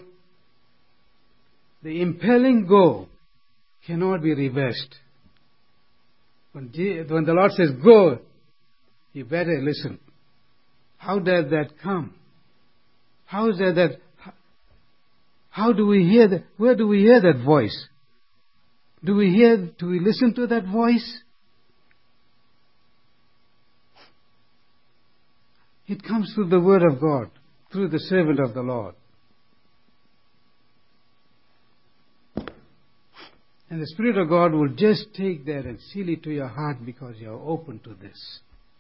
impelling go cannot be reversed. When the Lord says go, you better listen. How does that come? How is that? How do we hear that? Where do we hear that voice? Do we listen to that voice? It comes through the Word of God, through the servant of the Lord. And the Spirit of God will just take that and seal it to your heart because you are open to this.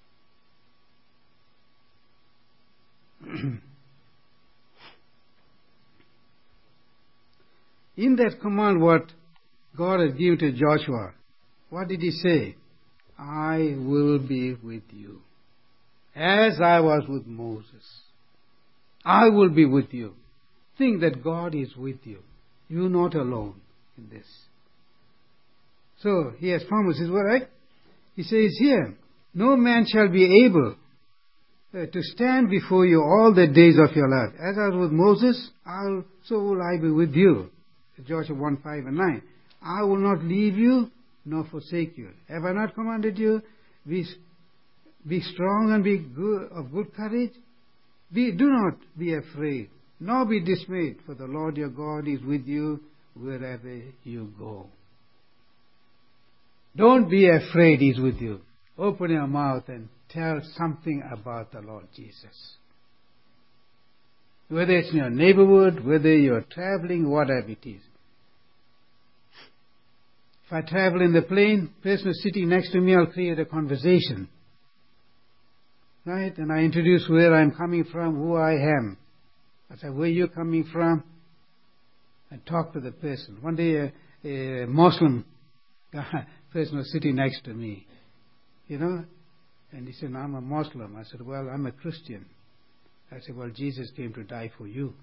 In that command what God has given to Joshua, what did He say? I will be with you. As I was with Moses. I will be with you. Think that God is with you. You're not alone in this. So, He has promised His word, right? He says here, no man shall be able to stand before you all the days of your life. As I was with Moses, so will I be with you. Joshua 1:5 and 9. I will not leave you nor forsake you. Have I not commanded you? Be strong and be good, of good courage. Do not be afraid, nor be dismayed, for the Lord your God is with you wherever you go. Don't be afraid, He's with you. Open your mouth and tell something about the Lord Jesus. Whether it's in your neighborhood, whether you're traveling, whatever it is. If I travel in the plane, person is sitting next to me, I'll create a conversation. Right? And I introduce where I'm coming from, who I am. I say, where you coming from? And talk to the person. One day a Muslim person was sitting next to me, and he said, I'm a Muslim. I said, well, I'm a Christian. I said, well, Jesus came to die for you.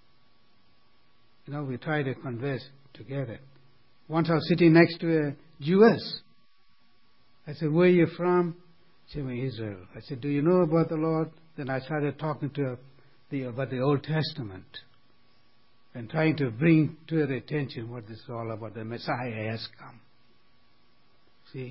We try to converse together. Once I was sitting next to a Jewess. I said, where are you from? She said, I'm Israel. I said, do you know about the Lord? Then I started talking to her about the Old Testament and trying to bring to her attention what this is all about. The Messiah has come. See?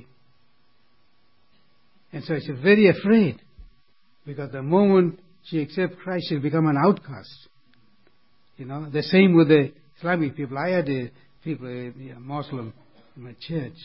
And so she's very afraid, because the moment she accepts Christ, she'll become an outcast. The same with the Islamic people. I had a Muslim in my church.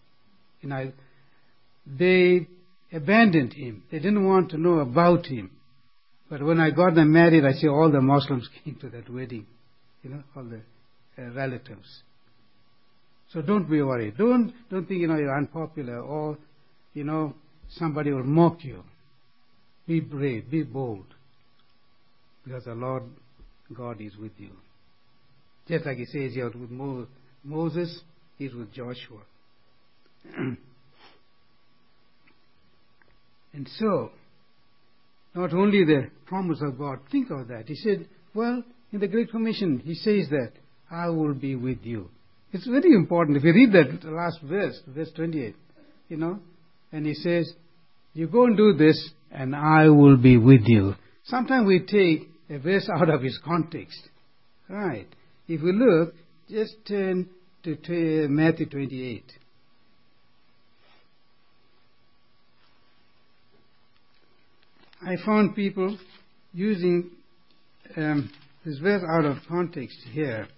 They abandoned him. They didn't want to know about him. But when I got them married, I see all the Muslims came to that wedding. All the relatives. So don't be worried. Don't think, you're unpopular or, somebody will mock you. Be brave, be bold. Because the Lord God is with you. Just like he says here with Moses, he's with Joshua. And so, not only the promise of God, think of that. He said, well, in the Great Commission, he says that, I will be with you. It's very important. If you read that last verse, verse 28, and he says, you go and do this, and I will be with you. Sometimes we take a verse out of its context. Right. If we look, just turn to Matthew 28. I found people using this verse out of context here.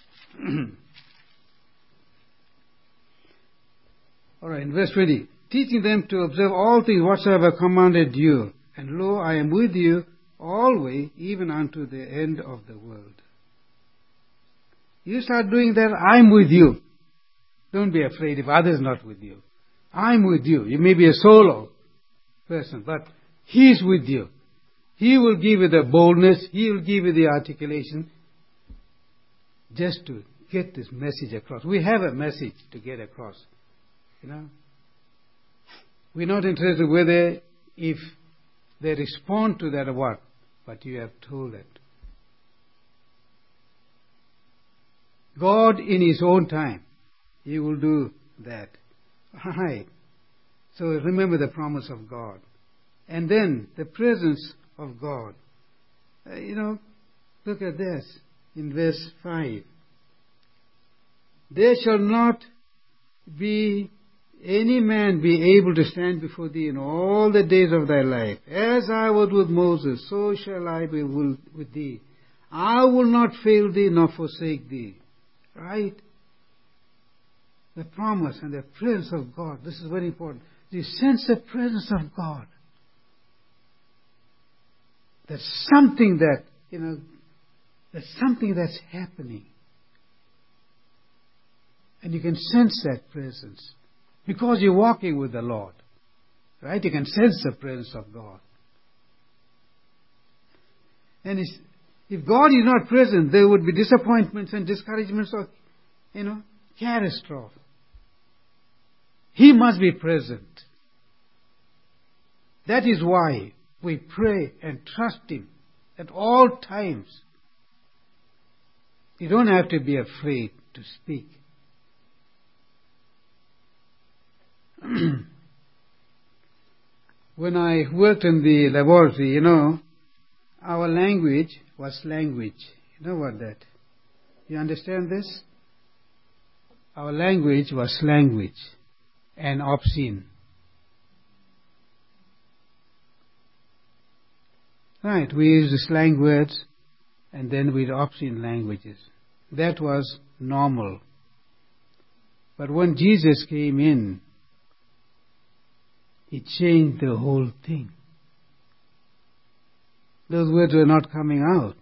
All right, in verse 20. Teaching them to observe all things whatsoever commanded you. And lo, I am with you always, even unto the end of the world. You start doing that, I'm with you. Don't be afraid if others are not with you. I'm with you. You may be a solo person, but He's with you. He will give you the boldness. He will give you the articulation just to get this message across. We have a message to get across. We're not interested whether if they respond to that or what, but you have told it. God in His own time, He will do that. Right. So remember the promise of God. And then the presence of God. Look at this in verse 5. There shall not be any man be able to stand before thee in all the days of thy life. As I was with Moses, so shall I be with thee. I will not fail thee nor forsake thee. Right? The promise and the presence of God. This is very important. You sense the presence of God. There's something that, there's something that's happening. And you can sense that presence. Because you're walking with the Lord. Right? You can sense the presence of God. And if God is not present, there would be disappointments and discouragements or, catastrophe. He must be present. That is why we pray and trust Him at all times. You don't have to be afraid to speak. When I worked in the laboratory, our language was language. You know what that? You understand this? Our language was language and obscene. Right, we used slang words and then with obscene languages. That was normal. But when Jesus came in, He changed the whole thing. Those words were not coming out.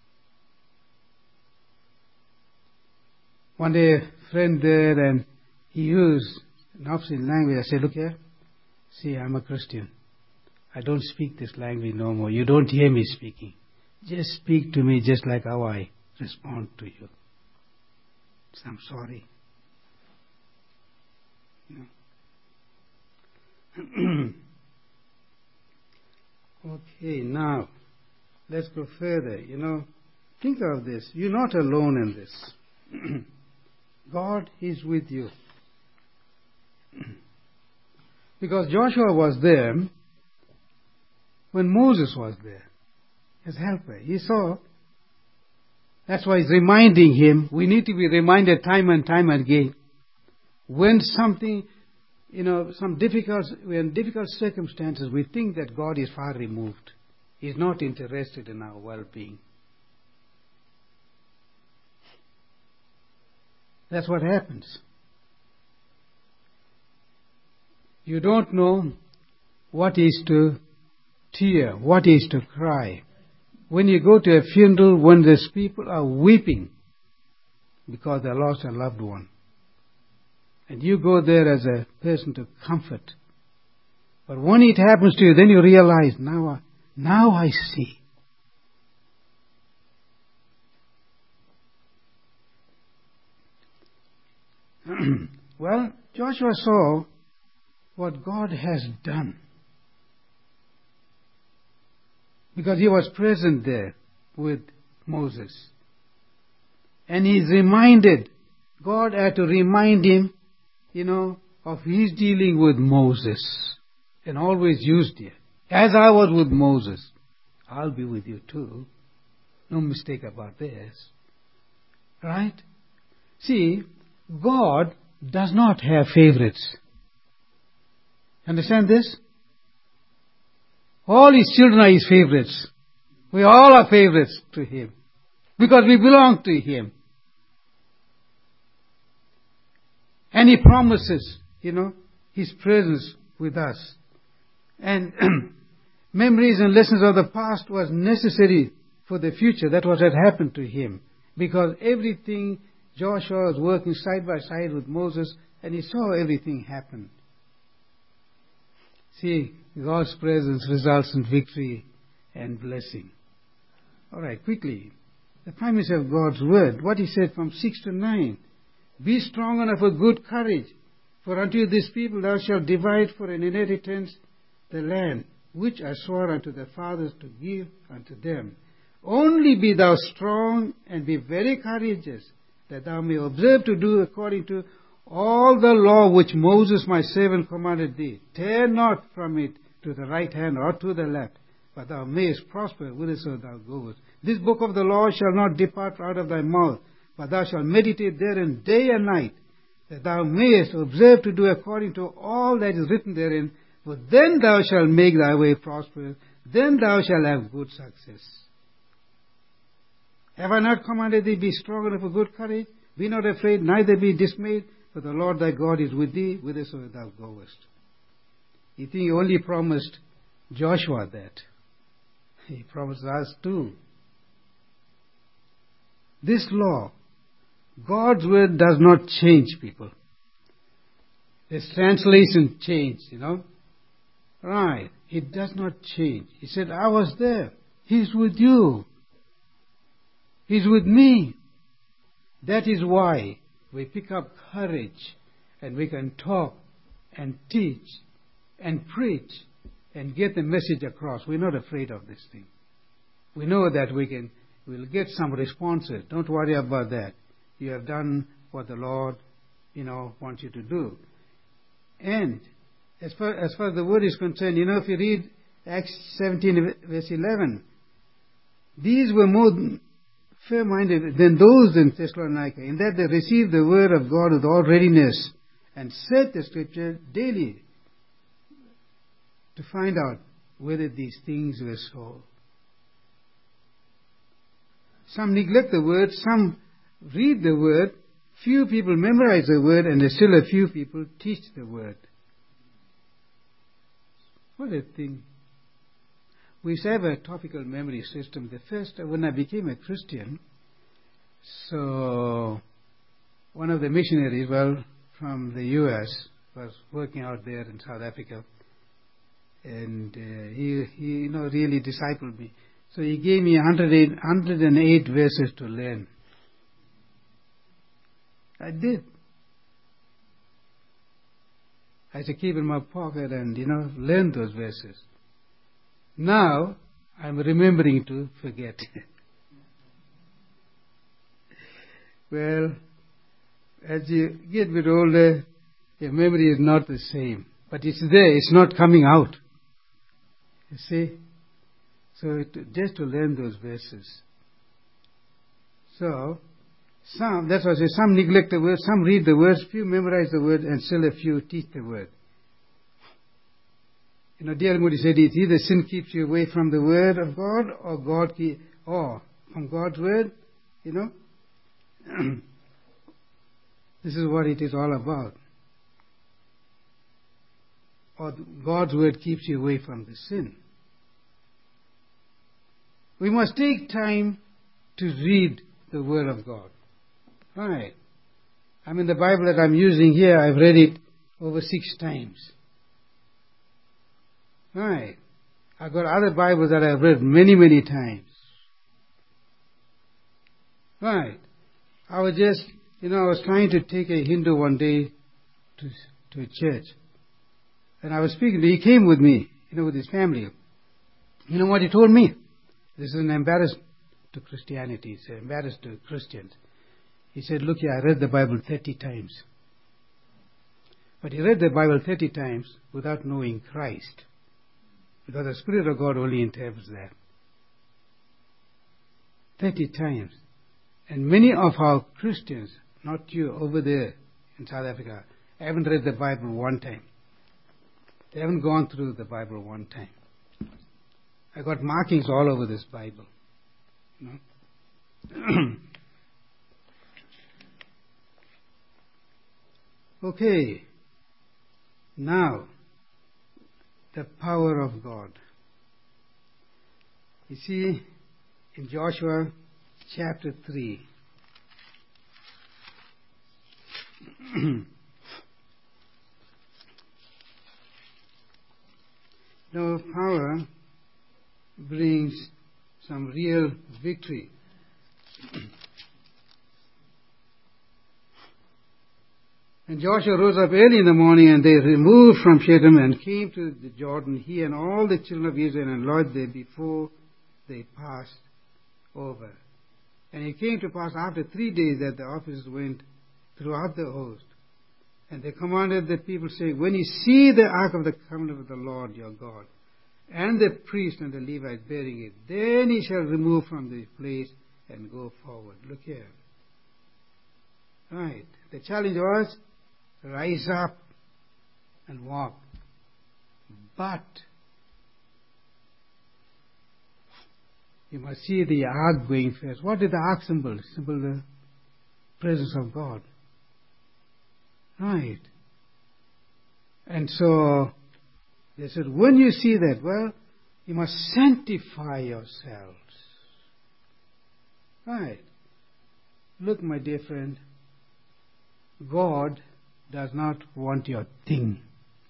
One day a friend there, and he used an obscene language. I said, look here, see, I'm a Christian. I don't speak this language no more. You don't hear me speaking. Just speak to me just like how I respond to you. So I'm sorry. Okay, now, let's go further. Think of this. You're not alone in this. God is with you. Because Joshua was there when Moses was there as helper. He saw. That's why he's reminding him. We need to be reminded time and time again. When something, we're in difficult circumstances, we think that God is far removed. He's not interested in our well-being. That's what happens. You don't know what is to tear, what is to cry. When you go to a funeral, when these people are weeping because they lost a loved one, and you go there as a person to comfort. But when it happens to you, then you realize, now I see. Well, Joshua saw what God has done, because he was present there with Moses. And he's reminded, God had to remind him, of his dealing with Moses. And always used it. As I was with Moses, I'll be with you too. No mistake about this. Right? See, God does not have favorites. Understand this? All his children are his favorites. We all are favorites to him. Because we belong to him. And he promises, his presence with us. And memories and lessons of the past was necessary for the future. That was what had happened to him. Because everything, Joshua was working side by side with Moses, and he saw everything happen. See, God's presence results in victory and blessing. All right, quickly. The promise of God's word, what he said from 6 to 9. Be strong and of a good courage, for unto this people thou shalt divide for an inheritance the land, which I swore unto their fathers to give unto them. Only be thou strong and be very courageous, that thou may observe to do according to all the law which Moses my servant commanded thee. Tear not from it to the right hand or to the left, but thou mayest prosper whithersoever thou goest. This book of the law shall not depart out of thy mouth, but thou shalt meditate therein day and night, that thou mayest observe to do according to all that is written therein. For then thou shalt make thy way prosperous, then thou shalt have good success. Have I not commanded thee, be strong and of a good courage? Be not afraid, neither be dismayed, for the Lord thy God is with thee, whithersoever thou goest. You think he only promised Joshua that? He promised us too. This law, God's word does not change, people. This translation changed, Right. It does not change. He said, I was there. He's with you. He's with me. That is why we pick up courage and we can talk and teach and preach and get the message across. We're not afraid of this thing. We know that we'll get some responses. Don't worry about that. You have done what the Lord, wants you to do. And as far as the word is concerned, if you read Acts 17 verse 11, these were more fair-minded than those in Thessalonica, in that they received the word of God with all readiness and searched the Scripture daily to find out whether these things were so. Some neglect the word, some read the word, few people memorize the word, and there's still a few people teach the word. What a thing. We used to have a topical memory system. When I became a Christian, so one of the missionaries, from the U.S., was working out there in South Africa, and he really discipled me. So he gave me 108 verses to learn. I did. I had to keep in my pocket and, learn those verses. Now, I'm remembering to forget. Well, as you get a bit older, your memory is not the same. But it's there, it's not coming out. You see? So, just to learn those verses. So, that's why I say some neglect the word, some read the words, few memorize the word, and still a few teach the word. D.L. Moody said it's either sin keeps you away from the word of God, or from God's word, This is what it is all about. Or God's word keeps you away from the sin. We must take time to read the word of God. Right. The Bible that I'm using here, I've read it over 6 times. Right. I've got other Bibles that I've read many, many times. Right. I was just, I was trying to take a Hindu one day to a church. And I was speaking to him. He came with me, with his family. You know what he told me? This is an embarrassment to Christianity. It's an embarrassment to Christians. He said, look here, I read the Bible 30 times. But he read the Bible 30 times without knowing Christ. Because the Spirit of God only interprets that. 30 times. And many of our Christians, not you over there in South Africa, haven't read the Bible 1 time. They haven't gone through the Bible 1 time. I got markings all over this Bible. Okay. Now, the power of God. You see, in Joshua chapter 3, power brings some real victory. And Joshua rose up early in the morning, and they removed from Shittim and came to the Jordan, he and all the children of Israel, and lodged there before they passed over. And it came to pass after 3 days that the officers went throughout the host. And they commanded the people, saying, when you see the ark of the covenant of the Lord your God, and the priest and the Levite bearing it, then he shall remove from the place and go forward. Look here. Right. The challenge was, rise up and walk. But you must see the ark going first. What is the ark symbol? Symbol the presence of God. Right. And so they said, when you see that, well, you must sanctify yourselves. Right. Look, my dear friend, God does not want your thing.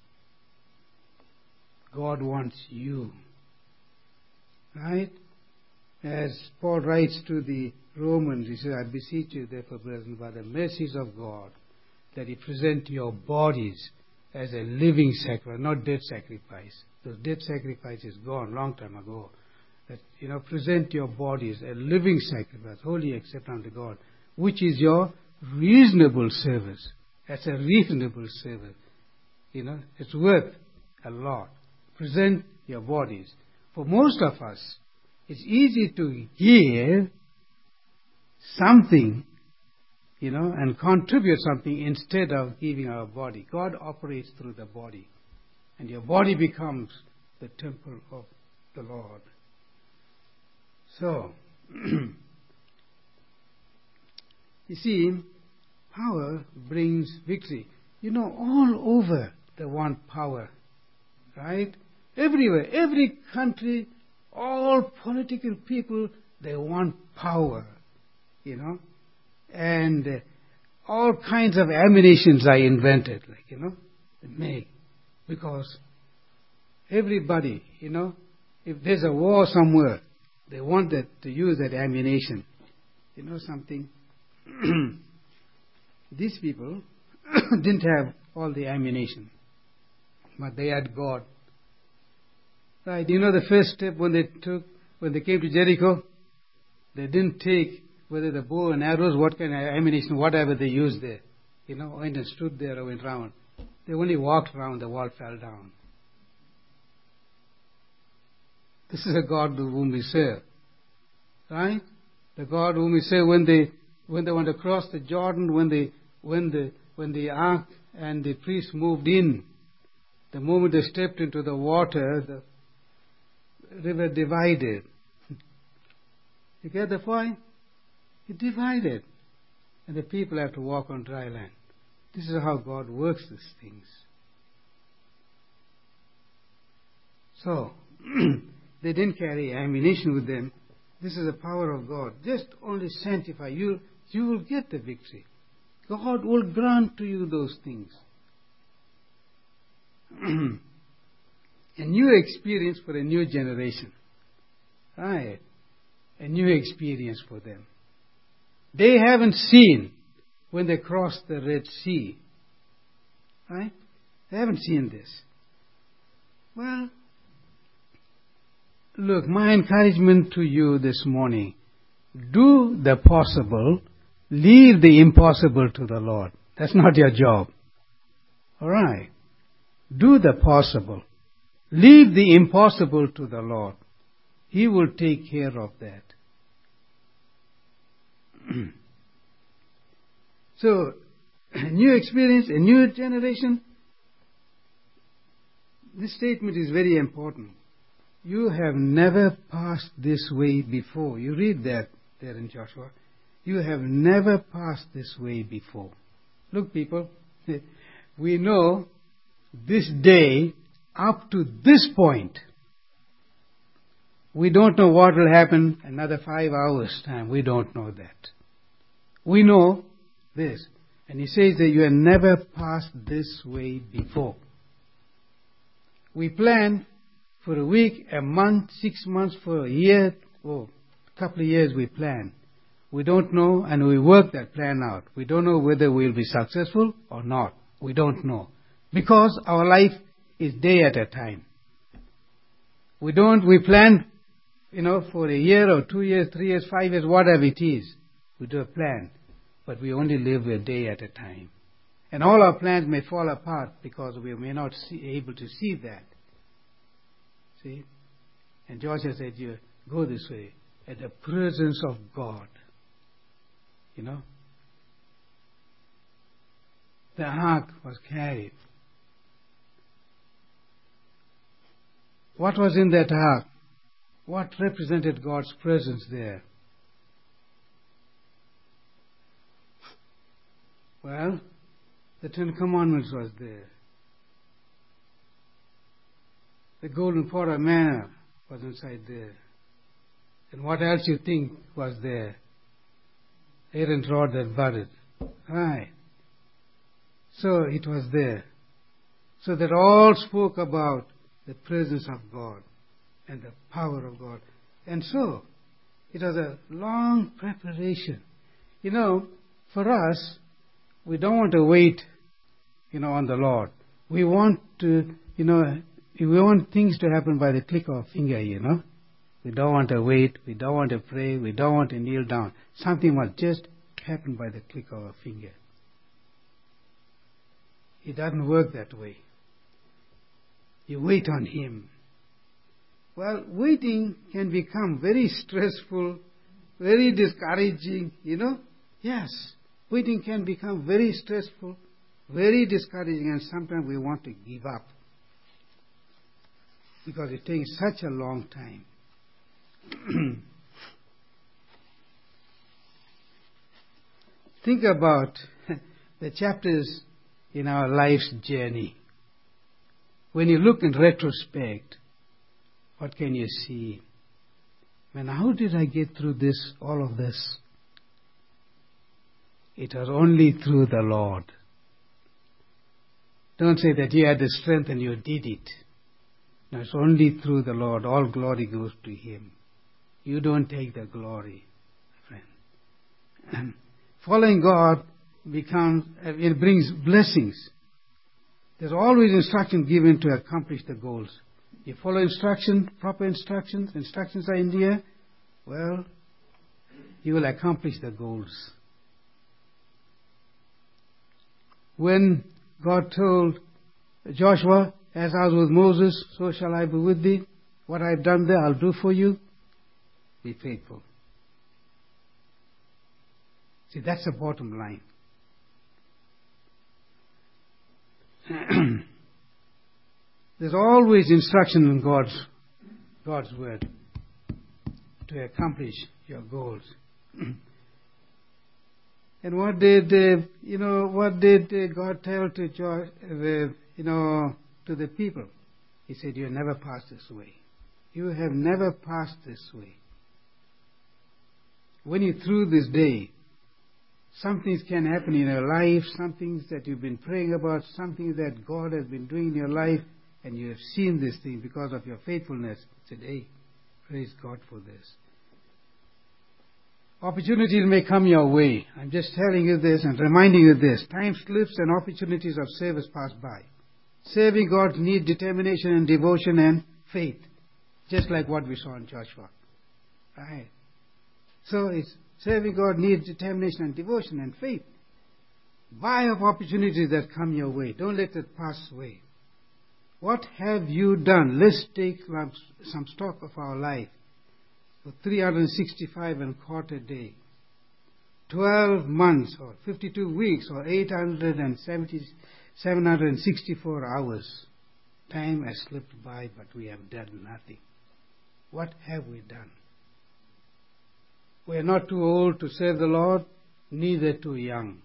God wants you. Right? As Paul writes to the Romans, he says, I beseech you, therefore, brethren, by the mercies of God, that you present your bodies as a living sacrifice, not dead sacrifice. The dead sacrifice is gone long time ago. That, present your bodies a living sacrifice, holy acceptable unto God, which is your reasonable service. That's a reasonable service. It's worth a lot. Present your bodies. For most of us, it's easy to give something, and contribute something instead of giving our body. God operates through the body. And your body becomes the temple of the Lord. So, you see, power brings victory. All over they want power. Right? Everywhere, every country, all political people, they want power. And all kinds of ammunitions are invented, they make. Because everybody, if there's a war somewhere, they want to use that ammunition. You know something? These people didn't have all the ammunition, but they had God. Right? The first step when they came to Jericho, they didn't take whether the bow and arrows, what kind of ammunition, whatever they used there. Went and stood there or went round. They only walked around, the wall fell down. This is a God whom we serve. Right? The God whom we serve when they want to cross the Jordan, when the ark and the priests moved in, the moment they stepped into the water, the river divided. You get the point? It divided. And the people have to walk on dry land. This is how God works these things. So, they didn't carry ammunition with them. This is the power of God. Just only sanctify. You will get the victory. God will grant to you those things. A new experience for a new generation. Right. A new experience for them. They haven't seen when they crossed the Red Sea. Right? They haven't seen this. Well, look, my encouragement to you this morning, do the possible, leave the impossible to the Lord. That's not your job. All right. Do the possible. Leave the impossible to the Lord. He will take care of that. So, a new experience, a new generation. This statement is very important. You have never passed this way before. You read that there in Joshua. You have never passed this way before. Look, people, we know this day up to this point. We don't know what will happen another 5 hours' time. We don't know that. We know this. And he says that you have never passed this way before. We plan for a week, a month, 6 months, for a year, a couple of years we plan. We don't know, and we work that plan out. We don't know whether we'll be successful or not. We don't know. Because our life is day at a time. We plan, for a year or 2 years, 3 years, 5 years, whatever it is. We do a plan. But we only live a day at a time. And all our plans may fall apart because we may not be able to see that. See? And Joshua said, you go this way, at the presence of God. The ark was carried. What was in that ark? What represented God's presence there? Well, the Ten Commandments was there. The golden pot of manna was inside there. And what else you think was there? Aaron's rod that budded. Right. So it was there. So that all spoke about the presence of God and the power of God. And so, it was a long preparation. For us, we don't want to wait, on the Lord. We want to, we want things to happen by the click of a finger, We don't want to wait. We don't want to pray. We don't want to kneel down. Something must just happen by the click of a finger. It doesn't work that way. You wait on Him. Well, waiting can become very stressful, very discouraging, Yes, waiting can become very stressful, very discouraging, and sometimes we want to give up because it takes such a long time. Think about the chapters in our life's journey. When you look in retrospect, what can you see? Man, how did I get through all of this? It was only through the Lord. Don't say that you had the strength and you did it. No, it's only through the Lord. All glory goes to Him. You don't take the glory, friend. And following God it brings blessings. There's always instruction given to accomplish the goals. You follow proper instructions are in here, well, you will accomplish the goals. When God told Joshua, as I was with Moses, so shall I be with thee. What I've done there, I'll do for you. Be faithful. See, that's the bottom line. There's always instruction in God's word to accomplish your goals. And what did God tell to the people? He said, "You have never passed this way. You have never passed this way." When you're through this day, some things can happen in your life, some things that you've been praying about, something that God has been doing in your life, and you have seen this thing because of your faithfulness. Said, "Hey, praise God for this." Opportunities may come your way. I'm just telling you this and reminding you this. Time slips and opportunities of service pass by. Serving God needs determination and devotion and faith, just like what we saw in Joshua. Right? So it's serving God needs determination and devotion and faith. Buy up opportunities that come your way. Don't let it pass away. What have you done? Let's take some stock of our life. For 365 and quarter day, 12 months or 52 weeks or 764 hours. Time has slipped by, but we have done nothing. What have we done? We are not too old to serve the Lord, neither too young.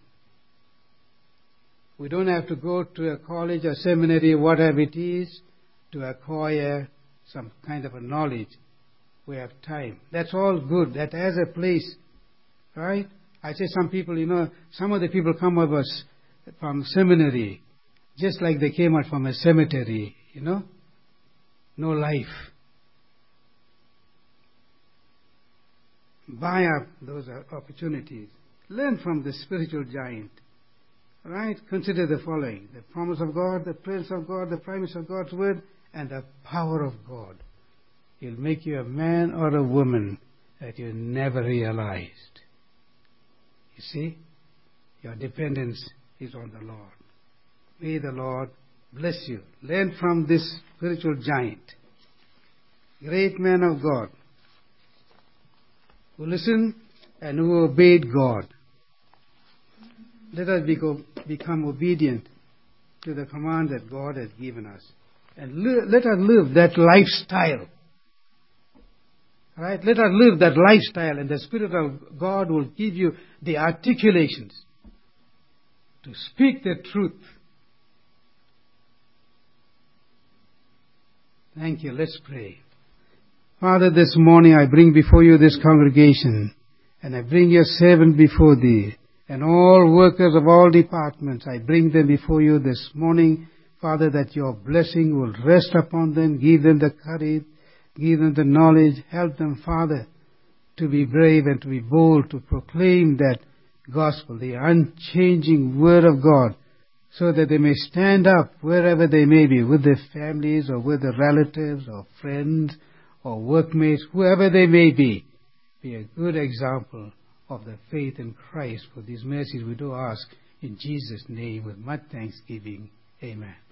We don't have to go to a college or seminary, whatever it is, to acquire some kind of a knowledge. We have time. That's all good. That has a place. Right? I say some people, some of the people come up from seminary, just like they came out from a cemetery, No life. Buy up those opportunities. Learn from the spiritual giant. Right? Consider the following: the promise of God, the presence of God, the promise of God's word, and the power of God. He'll make you a man or a woman that you never realized. You see? Your dependence is on the Lord. May the Lord bless you. Learn from this spiritual giant, great man of God, who listened and who obeyed God. Let us become obedient to the command that God has given us. And let us live that lifestyle. Right? Let us live that lifestyle, and the Spirit of God will give you the articulations to speak the truth. Thank you. Let's pray. Father, this morning I bring before you this congregation, and I bring your servant before thee, and all workers of all departments. I bring them before you this morning, Father, that your blessing will rest upon them, give them the courage, give them the knowledge, help them, Father, to be brave and to be bold, to proclaim that gospel, the unchanging word of God, so that they may stand up wherever they may be, with their families or with their relatives or friends or workmates, whoever they may be a good example of the faith in Christ. For these mercies we do ask in Jesus' name with much thanksgiving. Amen.